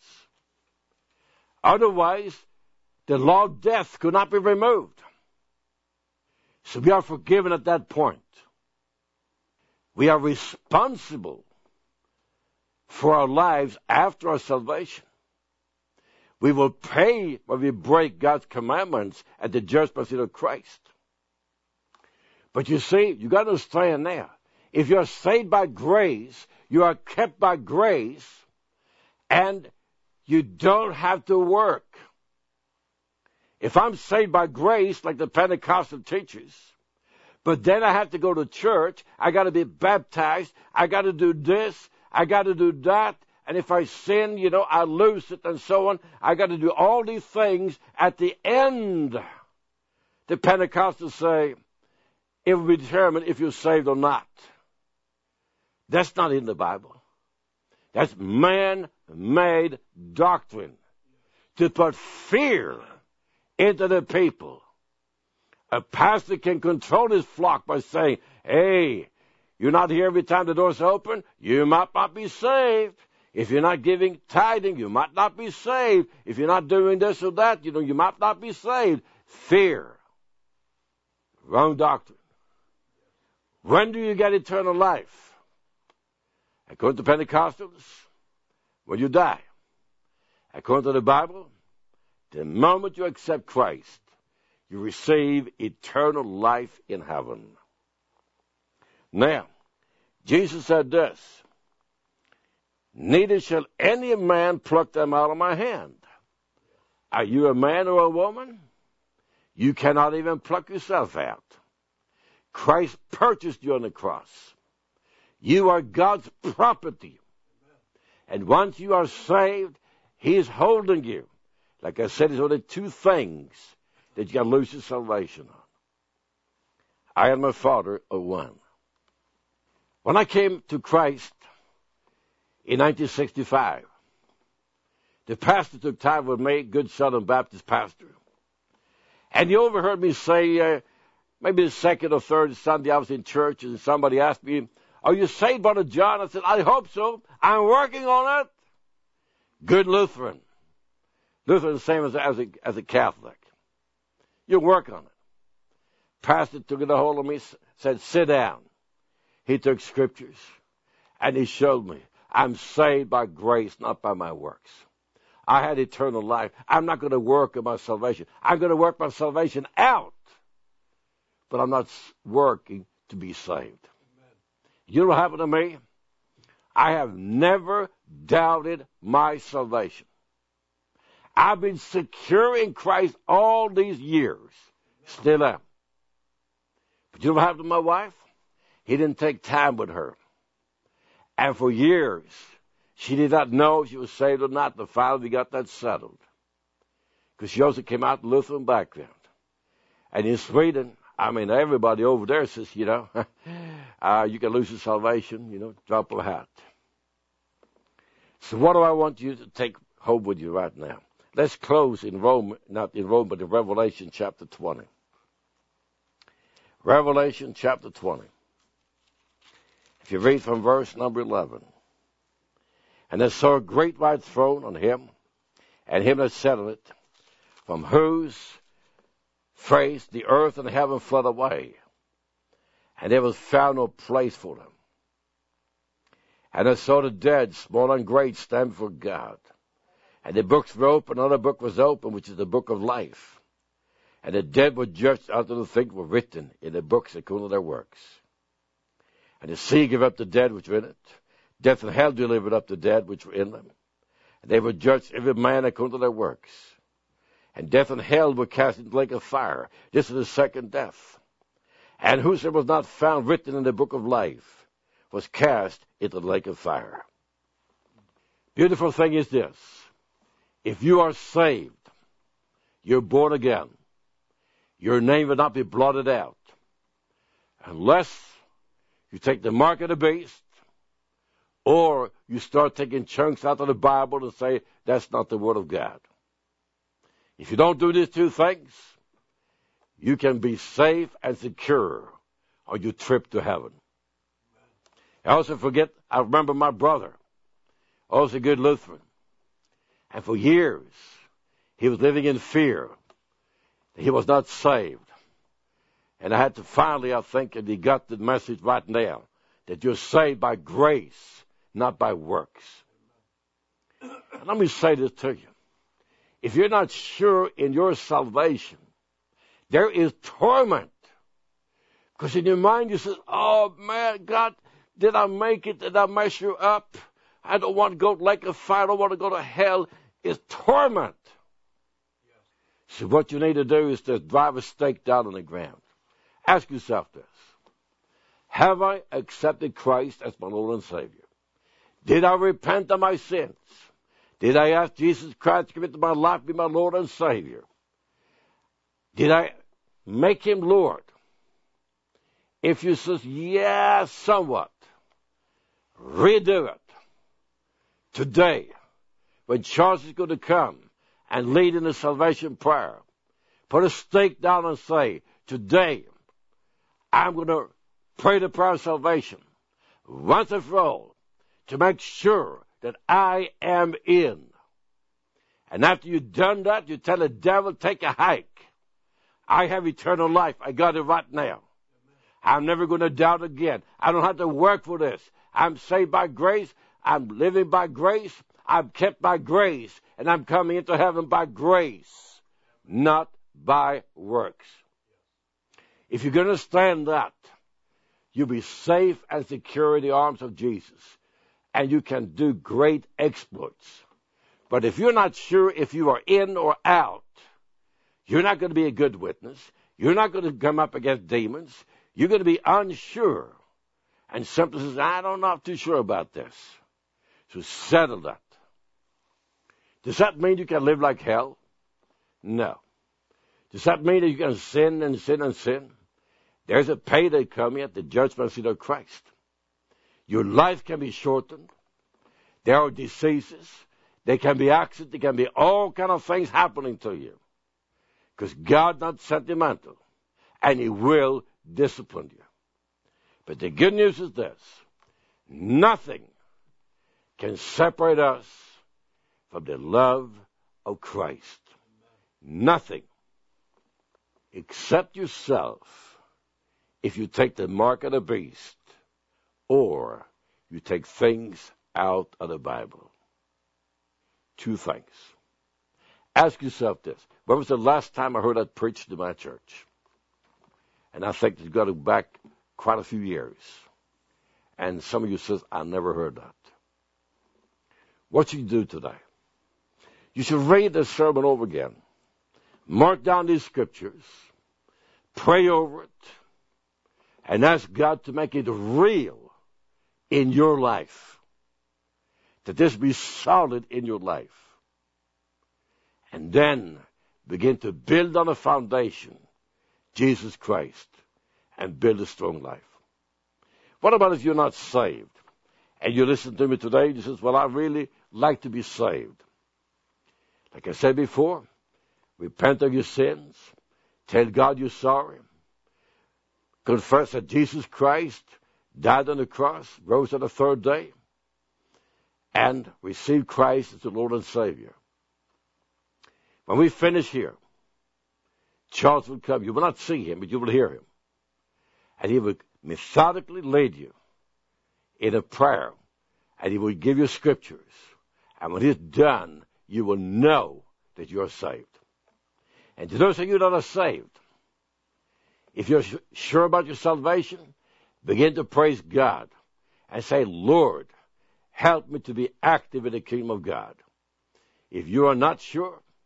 Otherwise, the law of death could not be removed. So we are forgiven at that point. We are responsible for our lives after our salvation. We will pay when we break God's commandments at the judgment seat of Christ. But you see, you got to understand now, if you're saved by grace, you are kept by grace, and you don't have to work. If I'm saved by grace, like the Pentecostal teachers, but then I have to go to church, I got to be baptized, I got to do this, I got to do that, and if I sin, I lose it, and so on. I got to do all these things. At the end, the Pentecostals say, it will be determined if you're saved or not. That's not in the Bible. That's man-made doctrine to put fear into the people. A pastor can control his flock by saying, hey, you're not here every time the door's open, you might not be saved. If you're not giving tithing, you might not be saved. If you're not doing this or that, you might not be saved. Fear. Wrong doctrine. When do you get eternal life? According to Pentecostals, when you die. According to the Bible, the moment you accept Christ, you receive eternal life in heaven. Now, Jesus said this, neither shall any man pluck them out of my hand. Are you a man or a woman? You cannot even pluck yourself out. Christ purchased you on the cross. You are God's property. And once you are saved, He is holding you. Like I said, there's only two things that you can lose your salvation on. I and my Father are one. When I came to Christ in 1965, the pastor took time with me, good Southern Baptist pastor. And he overheard me say, maybe the second or third Sunday I was in church, and somebody asked me, are you saved, Brother John? I said, I hope so. I'm working on it. Good Lutheran. Lutheran is the same as a Catholic. You work on it. Pastor took it a hold of me, said, sit down. He took scriptures, and he showed me, I'm saved by grace, not by my works. I had eternal life. I'm not going to work on my salvation. I'm going to work my salvation out. But I'm not working to be saved. Amen. You know what happened to me? I have never doubted my salvation. I've been secure in Christ all these years. Still am. But you know what happened to my wife? He didn't take time with her. And for years, she did not know if she was saved or not. But finally, we got that settled. Because she also came out of Lutheran background. And in Sweden, everybody over there says, you can lose your salvation, drop a hat. So what do I want you to take home with you right now? Let's close in Rome, not in Rome, but in Revelation chapter 20. Revelation chapter 20. If you read from verse number 11. And I saw a great white throne on him, and him that sat on it, from whose face the earth and heaven fled away, and there was found no place for them. And I saw the dead, small and great, stand before God. And the books were open, another book was open, which is the book of life. And the dead were judged after the things were written in the books according to their works. And the sea gave up the dead which were in it. Death and hell delivered up the dead which were in them. And they were judged every man according to their works. and death and hell were cast into the lake of fire. This is the second death. And whosoever was not found written in the book of life was cast into the lake of fire. Beautiful thing is this. If you are saved, you're born again, your name will not be blotted out unless you take the mark of the beast or you start taking chunks out of the Bible and say, that's not the Word of God. If you don't do these two things, you can be safe and secure on your trip to heaven. I remember my brother, also a good Lutheran, and for years he was living in fear that he was not saved. And I had to finally, I think, and he got the message right now, that you're saved by grace, not by works. And let me say this to you. If you're not sure in your salvation, there is torment. Because in your mind you say, oh man, God, did I make it? Did I measure up? I don't want to go to lake of fire. I don't want to go to hell. It's torment. So what you need to do is to drive a stake down on the ground. Ask yourself this. Have I accepted Christ as my Lord and Savior? Did I repent of my sins? Did I ask Jesus Christ to come into my life, be my Lord and Savior? Did I make Him Lord? If you say, yeah, somewhat, redo it. Today, when Charles is going to come and lead in the salvation prayer, put a stake down and say, today, I'm going to pray the prayer of salvation once and for all to make sure that I am in. And after you've done that, you tell the devil, take a hike. I have eternal life. I got it right now. I'm never going to doubt again. I don't have to work for this. I'm saved by grace. I'm living by grace. I'm kept by grace. And I'm coming into heaven by grace, not by works. If you're going to stand that, you'll be safe and secure in the arms of Jesus. And you can do great exploits. But if you're not sure if you are in or out, you're not going to be a good witness. You're not going to come up against demons. You're going to be unsure. And simply says, I'm not too sure about this. So settle that. Does that mean you can live like hell? No. Does that mean that you can sin and sin and sin? There's a payday coming at the judgment seat of Christ. Your life can be shortened. There are diseases. There can be accidents. There can be all kind of things happening to you. Because God's not sentimental. And He will discipline you. But the good news is this. Nothing can separate us from the love of Christ. Nothing. Except yourself if you take the mark of the beast or you take things out of the Bible. Two things. Ask yourself this. When was the last time I heard that preached in my church? And I think it's got back quite a few years. And some of you says, I never heard that. What should you do today? You should read this sermon over again. Mark down these scriptures. Pray over it. And ask God to make it real in your life. That this be solid in your life. And then begin to build on a foundation, Jesus Christ, and build a strong life. What about if you're not saved? And you listen to me today, and you say, well, I really like to be saved. Like I said before, repent of your sins, tell God you're sorry, confess that Jesus Christ died on the cross, rose on the third day, and receive Christ as the Lord and Savior. When we finish here, Charles will come. You will not see him, but you will hear him. And he will methodically lead you in a prayer, and he will give you scriptures. And when he's done, you will know that you're saved. And to those of you that are saved, if you're sure about your salvation, begin to praise God and say, Lord, help me to be active in the kingdom of God. If you are not sure,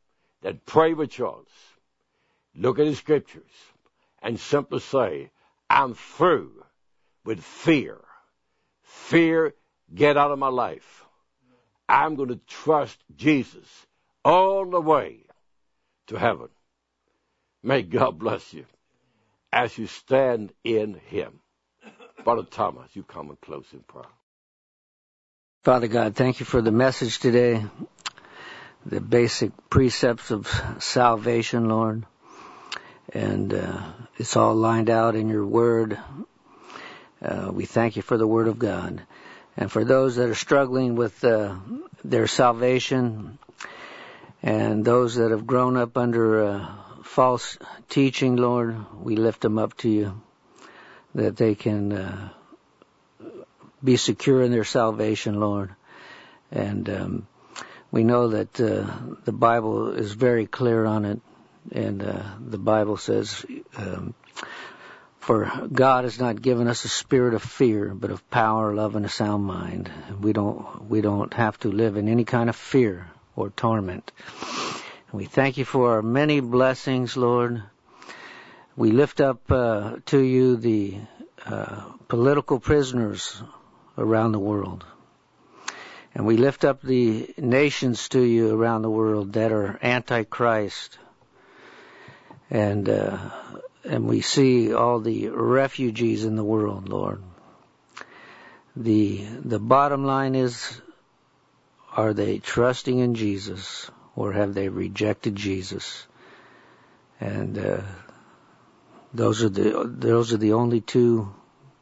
that pray with Charles, look at the scriptures, and simply say, I'm through with fear. Fear, get out of my life. I'm going to trust Jesus all the way to heaven. May God bless you as you stand in Him. Brother Thomas, you come and close in prayer. Father God, thank you for the message today, the basic precepts of salvation, Lord. And it's all lined out in your word. We thank you for the word of God. And for those that are struggling with their salvation and those that have grown up under false teaching, Lord, we lift them up to you, that they can be secure in their salvation, Lord. And we know that the Bible is very clear on it. And the Bible says, for God has not given us a spirit of fear, but of power, love, and a sound mind. We don't have to live in any kind of fear or torment. And we thank you for our many blessings, Lord. We lift up to you the political prisoners around the world. And we lift up the nations to you around the world that are anti-Christ. And we see all the refugees in the world, Lord. The bottom line is, are they trusting in Jesus, or have they rejected Jesus? And those are the only two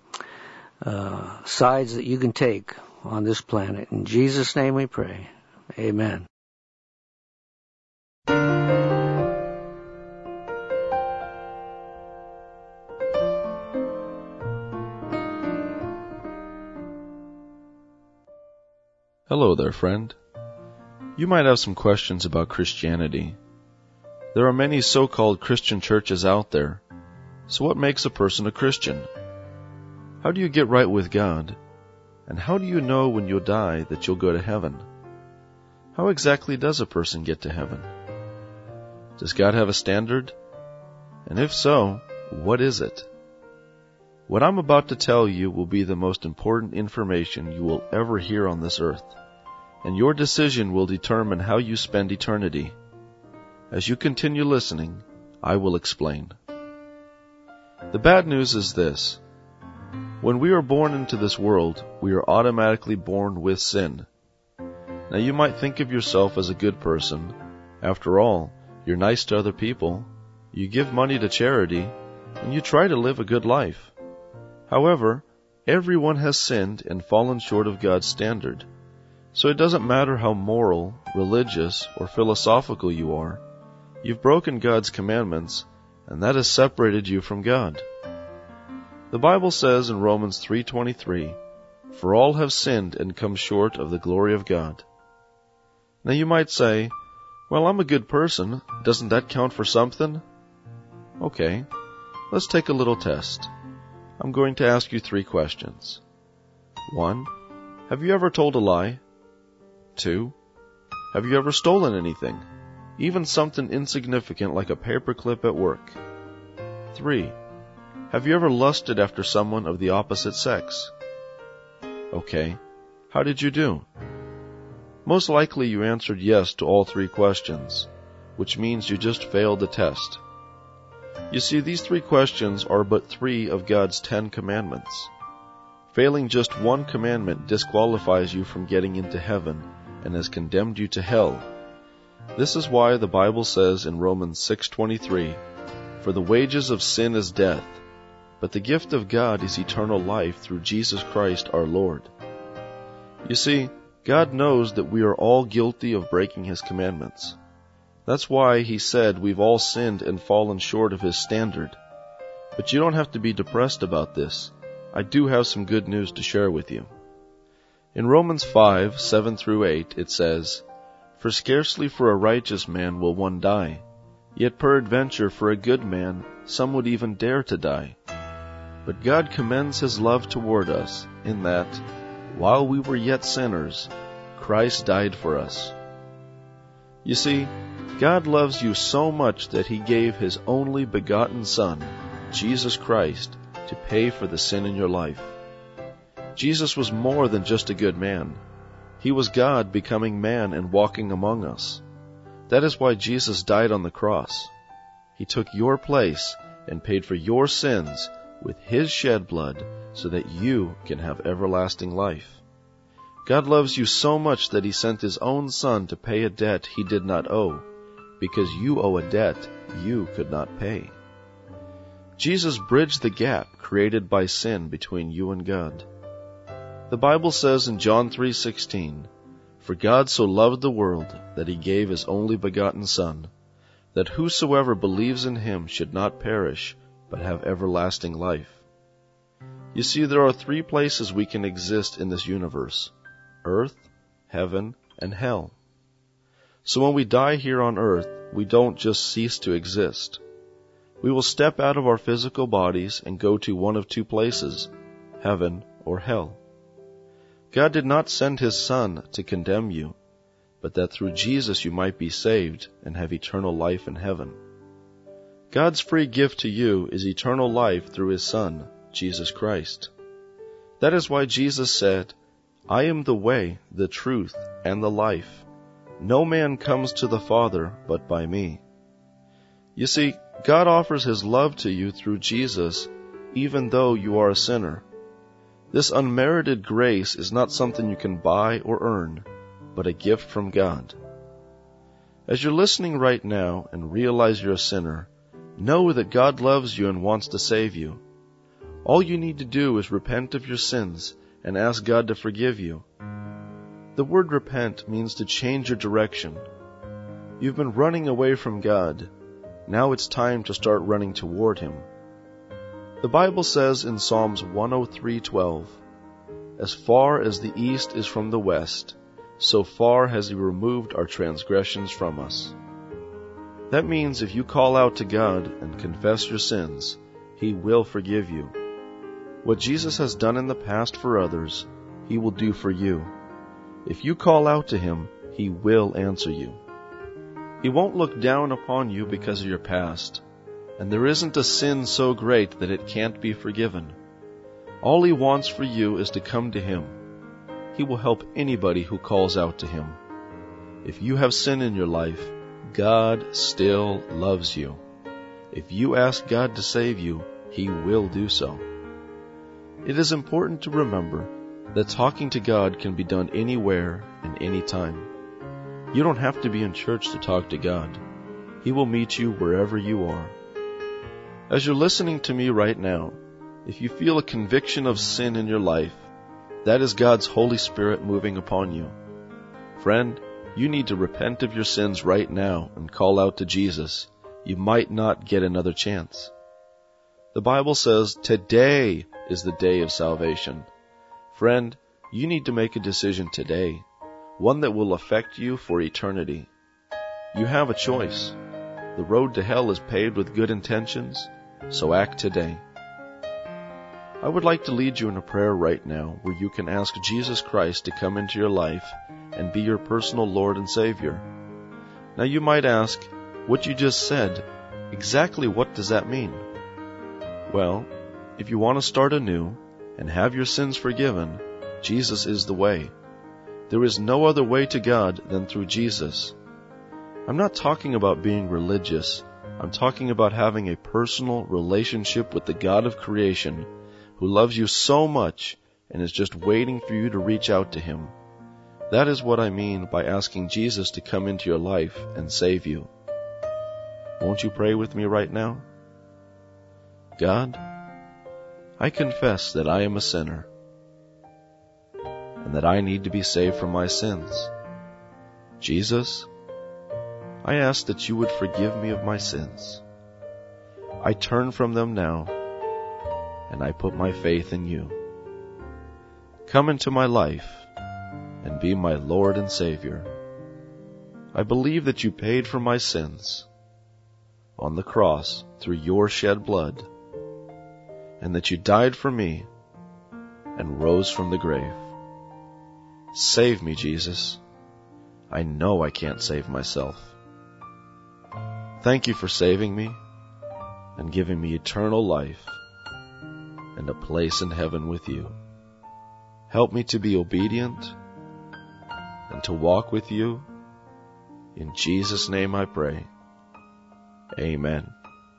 sides that you can take on this planet. In Jesus' name we pray. Amen. Hello there, friend. You might have some questions about Christianity. There are many so-called Christian churches out there. So what makes a person a Christian? How do you get right with God? And how do you know when you'll die that you'll go to heaven? How exactly does a person get to heaven? Does God have a standard? And if so, what is it? What I'm about to tell you will be the most important information you will ever hear on this earth, and your decision will determine how you spend eternity. As you continue listening, I will explain. The bad news is this. When we are born into this world, we are automatically born with sin. Now you might think of yourself as a good person. After all, you're nice to other people, you give money to charity, and you try to live a good life. However, everyone has sinned and fallen short of God's standard. So it doesn't matter how moral, religious, or philosophical you are. You've broken God's commandments, and that has separated you from God. The Bible says in Romans 3:23, "For all have sinned and come short of the glory of God." Now you might say, "Well, I'm a good person. Doesn't that count for something?" Okay, let's take a little test. I'm going to ask you 3 questions. 1. Have you ever told a lie? 2. Have you ever stolen anything? Even something insignificant like a paperclip at work? 3. Have you ever lusted after someone of the opposite sex? Okay, how did you do? Most likely you answered yes to all 3 questions, which means you just failed the test. You see, these 3 questions are but 3 of God's 10 commandments. Failing just one commandment disqualifies you from getting into heaven and has condemned you to hell. This is why the Bible says in Romans 6:23, "For the wages of sin is death, but the gift of God is eternal life through Jesus Christ our Lord." You see, God knows that we are all guilty of breaking His commandments. That's why He said we've all sinned and fallen short of His standard. But you don't have to be depressed about this. I do have some good news to share with you. In Romans 5:7-8, it says, "For scarcely for a righteous man will one die, yet peradventure for a good man some would even dare to die. But God commends His love toward us, in that, while we were yet sinners, Christ died for us." You see, God loves you so much that He gave His only begotten Son, Jesus Christ, to pay for the sin in your life. Jesus was more than just a good man. He was God becoming man and walking among us. That is why Jesus died on the cross. He took your place and paid for your sins with His shed blood so that you can have everlasting life. God loves you so much that He sent His own Son to pay a debt He did not owe, because you owe a debt you could not pay. Jesus bridged the gap created by sin between you and God. The Bible says in John 3:16, "For God so loved the world that He gave His only begotten Son, that whosoever believes in Him should not perish, but have everlasting life." You see, there are 3 places we can exist in this universe: earth, heaven, and hell. So when we die here on earth, we don't just cease to exist. We will step out of our physical bodies and go to one of 2 places, heaven or hell. God did not send His Son to condemn you, but that through Jesus you might be saved and have eternal life in heaven. God's free gift to you is eternal life through His Son, Jesus Christ. That is why Jesus said, "I am the way, the truth, and the life. No man comes to the Father but by me." You see, God offers His love to you through Jesus, even though you are a sinner. This unmerited grace is not something you can buy or earn, but a gift from God. As you're listening right now and realize you're a sinner, know that God loves you and wants to save you. All you need to do is repent of your sins and ask God to forgive you. The word repent means to change your direction. You've been running away from God. Now it's time to start running toward Him. The Bible says in Psalms 103:12, "As far as the east is from the west, so far has He removed our transgressions from us." That means if you call out to God and confess your sins, He will forgive you. What Jesus has done in the past for others, He will do for you. If you call out to Him, He will answer you. He won't look down upon you because of your past, and there isn't a sin so great that it can't be forgiven. All He wants for you is to come to Him. He will help anybody who calls out to Him. If you have sin in your life, God still loves you. If you ask God to save you, He will do so. It is important to remember that talking to God can be done anywhere and anytime. You don't have to be in church to talk to God. He will meet you wherever you are. As you're listening to me right now, if you feel a conviction of sin in your life, that is God's Holy Spirit moving upon you. Friend, you need to repent of your sins right now and call out to Jesus. You might not get another chance. The Bible says today is the day of salvation. Friend, you need to make a decision today, one that will affect you for eternity. You have a choice. The road to hell is paved with good intentions, so act today. I would like to lead you in a prayer right now where you can ask Jesus Christ to come into your life and be your personal Lord and Savior. Now you might ask, what you just said, exactly what does that mean? Well, if you want to start anew and have your sins forgiven, Jesus is the way. There is no other way to God than through Jesus. I'm not talking about being religious. I'm talking about having a personal relationship with the God of creation who loves you so much and is just waiting for you to reach out to Him. That is what I mean by asking Jesus to come into your life and save you. Won't you pray with me right now? God, I confess that I am a sinner and that I need to be saved from my sins. Jesus, I ask that you would forgive me of my sins. I turn from them now, and I put my faith in you. Come into my life and be my Lord and Savior. I believe that you paid for my sins on the cross through your shed blood, and that you died for me and rose from the grave. Save me, Jesus. I know I can't save myself. Thank you for saving me and giving me eternal life and a place in heaven with you. Help me to be obedient and to walk with you. In Jesus' name I pray. Amen.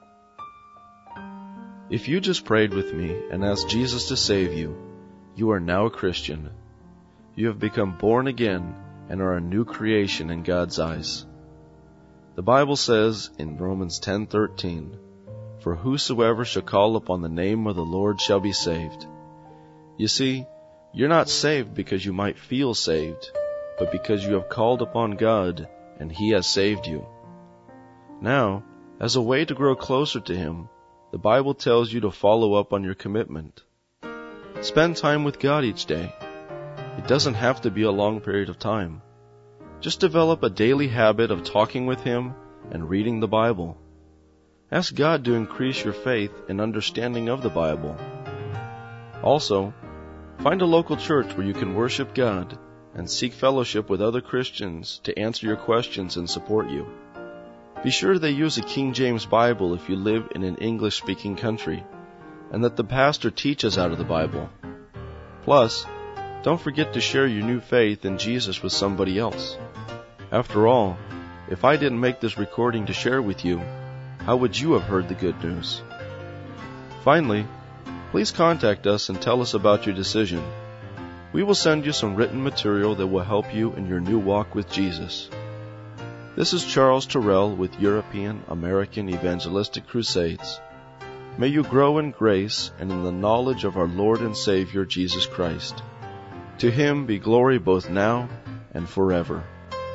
If you just prayed with me and asked Jesus to save you, you are now a Christian. You have become born again and are a new creation in God's eyes. The Bible says in Romans 10:13, "For whosoever shall call upon the name of the Lord shall be saved." You see, you're not saved because you might feel saved, but because you have called upon God and He has saved you. Now, as a way to grow closer to Him, the Bible tells you to follow up on your commitment. Spend time with God each day. It doesn't have to be a long period of time. Just develop a daily habit of talking with Him and reading the Bible. Ask God to increase your faith and understanding of the Bible. Also, find a local church where you can worship God and seek fellowship with other Christians to answer your questions and support you. Be sure they use a King James Bible if you live in an English-speaking country, and that the pastor teaches out of the Bible. Plus, don't forget to share your new faith in Jesus with somebody else. After all, if I didn't make this recording to share with you, how would you have heard the good news? Finally, please contact us and tell us about your decision. We will send you some written material that will help you in your new walk with Jesus. This is Charles Terrell with European American Evangelistic Crusades. May you grow in grace and in the knowledge of our Lord and Savior Jesus Christ. To Him be glory both now and forever.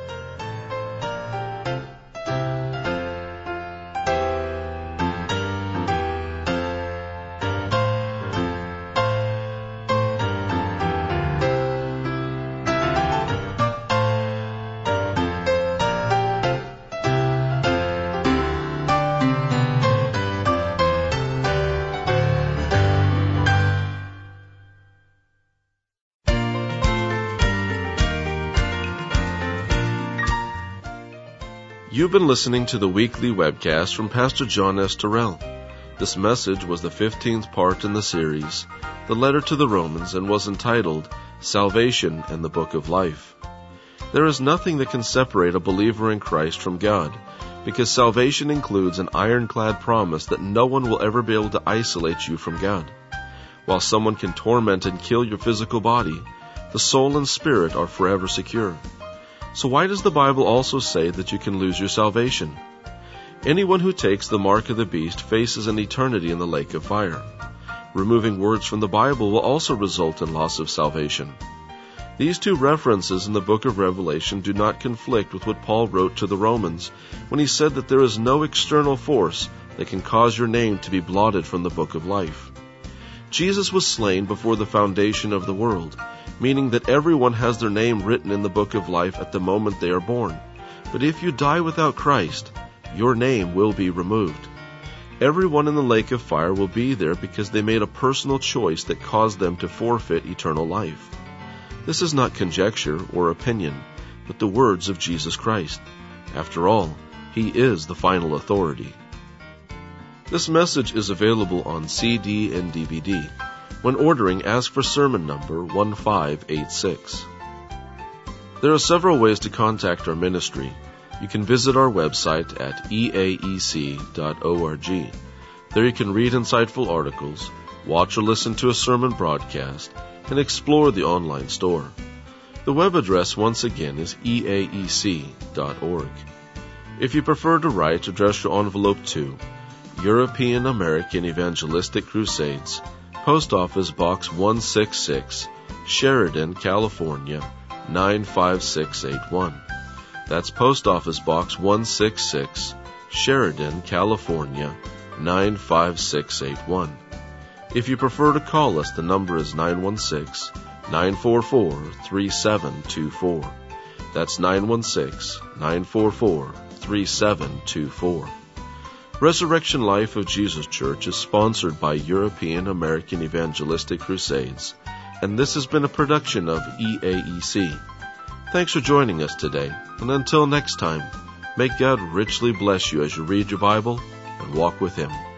You've been listening to the weekly webcast from Pastor John S. Terrell. This message was the 15th part in the series, The Letter to the Romans, and was entitled, Salvation and the Book of Life. There is nothing that can separate a believer in Christ from God, because salvation includes an ironclad promise that no one will ever be able to isolate you from God. While someone can torment and kill your physical body, the soul and spirit are forever secure. So why does the Bible also say that you can lose your salvation? Anyone who takes the mark of the beast faces an eternity in the lake of fire. Removing words from the Bible will also result in loss of salvation. These two references in the book of Revelation do not conflict with what Paul wrote to the Romans when he said that there is no external force that can cause your name to be blotted from the book of life. Jesus was slain before the foundation of the world, meaning that everyone has their name written in the book of life at the moment they are born. But if you die without Christ, your name will be removed. Everyone in the lake of fire will be there because they made a personal choice that caused them to forfeit eternal life. This is not conjecture or opinion, but the words of Jesus Christ. After all, He is the final authority. This message is available on CD and DVD. When ordering, ask for sermon number 1586. There are several ways to contact our ministry. You can visit our website at eaec.org. There you can read insightful articles, watch or listen to a sermon broadcast, and explore the online store. The web address once again is eaec.org. If you prefer to write, address your envelope to European American Evangelistic Crusades, Post Office Box 166, Sheridan, California, 95681. That's Post Office Box 166, Sheridan, California, 95681. If you prefer to call us, the number is 916-944-3724. That's 916-944-3724. Resurrection Life of Jesus Church is sponsored by European American Evangelistic Crusades, and this has been a production of EAEC. Thanks for joining us today, and until next time, May God richly bless you as you read your Bible and walk with Him.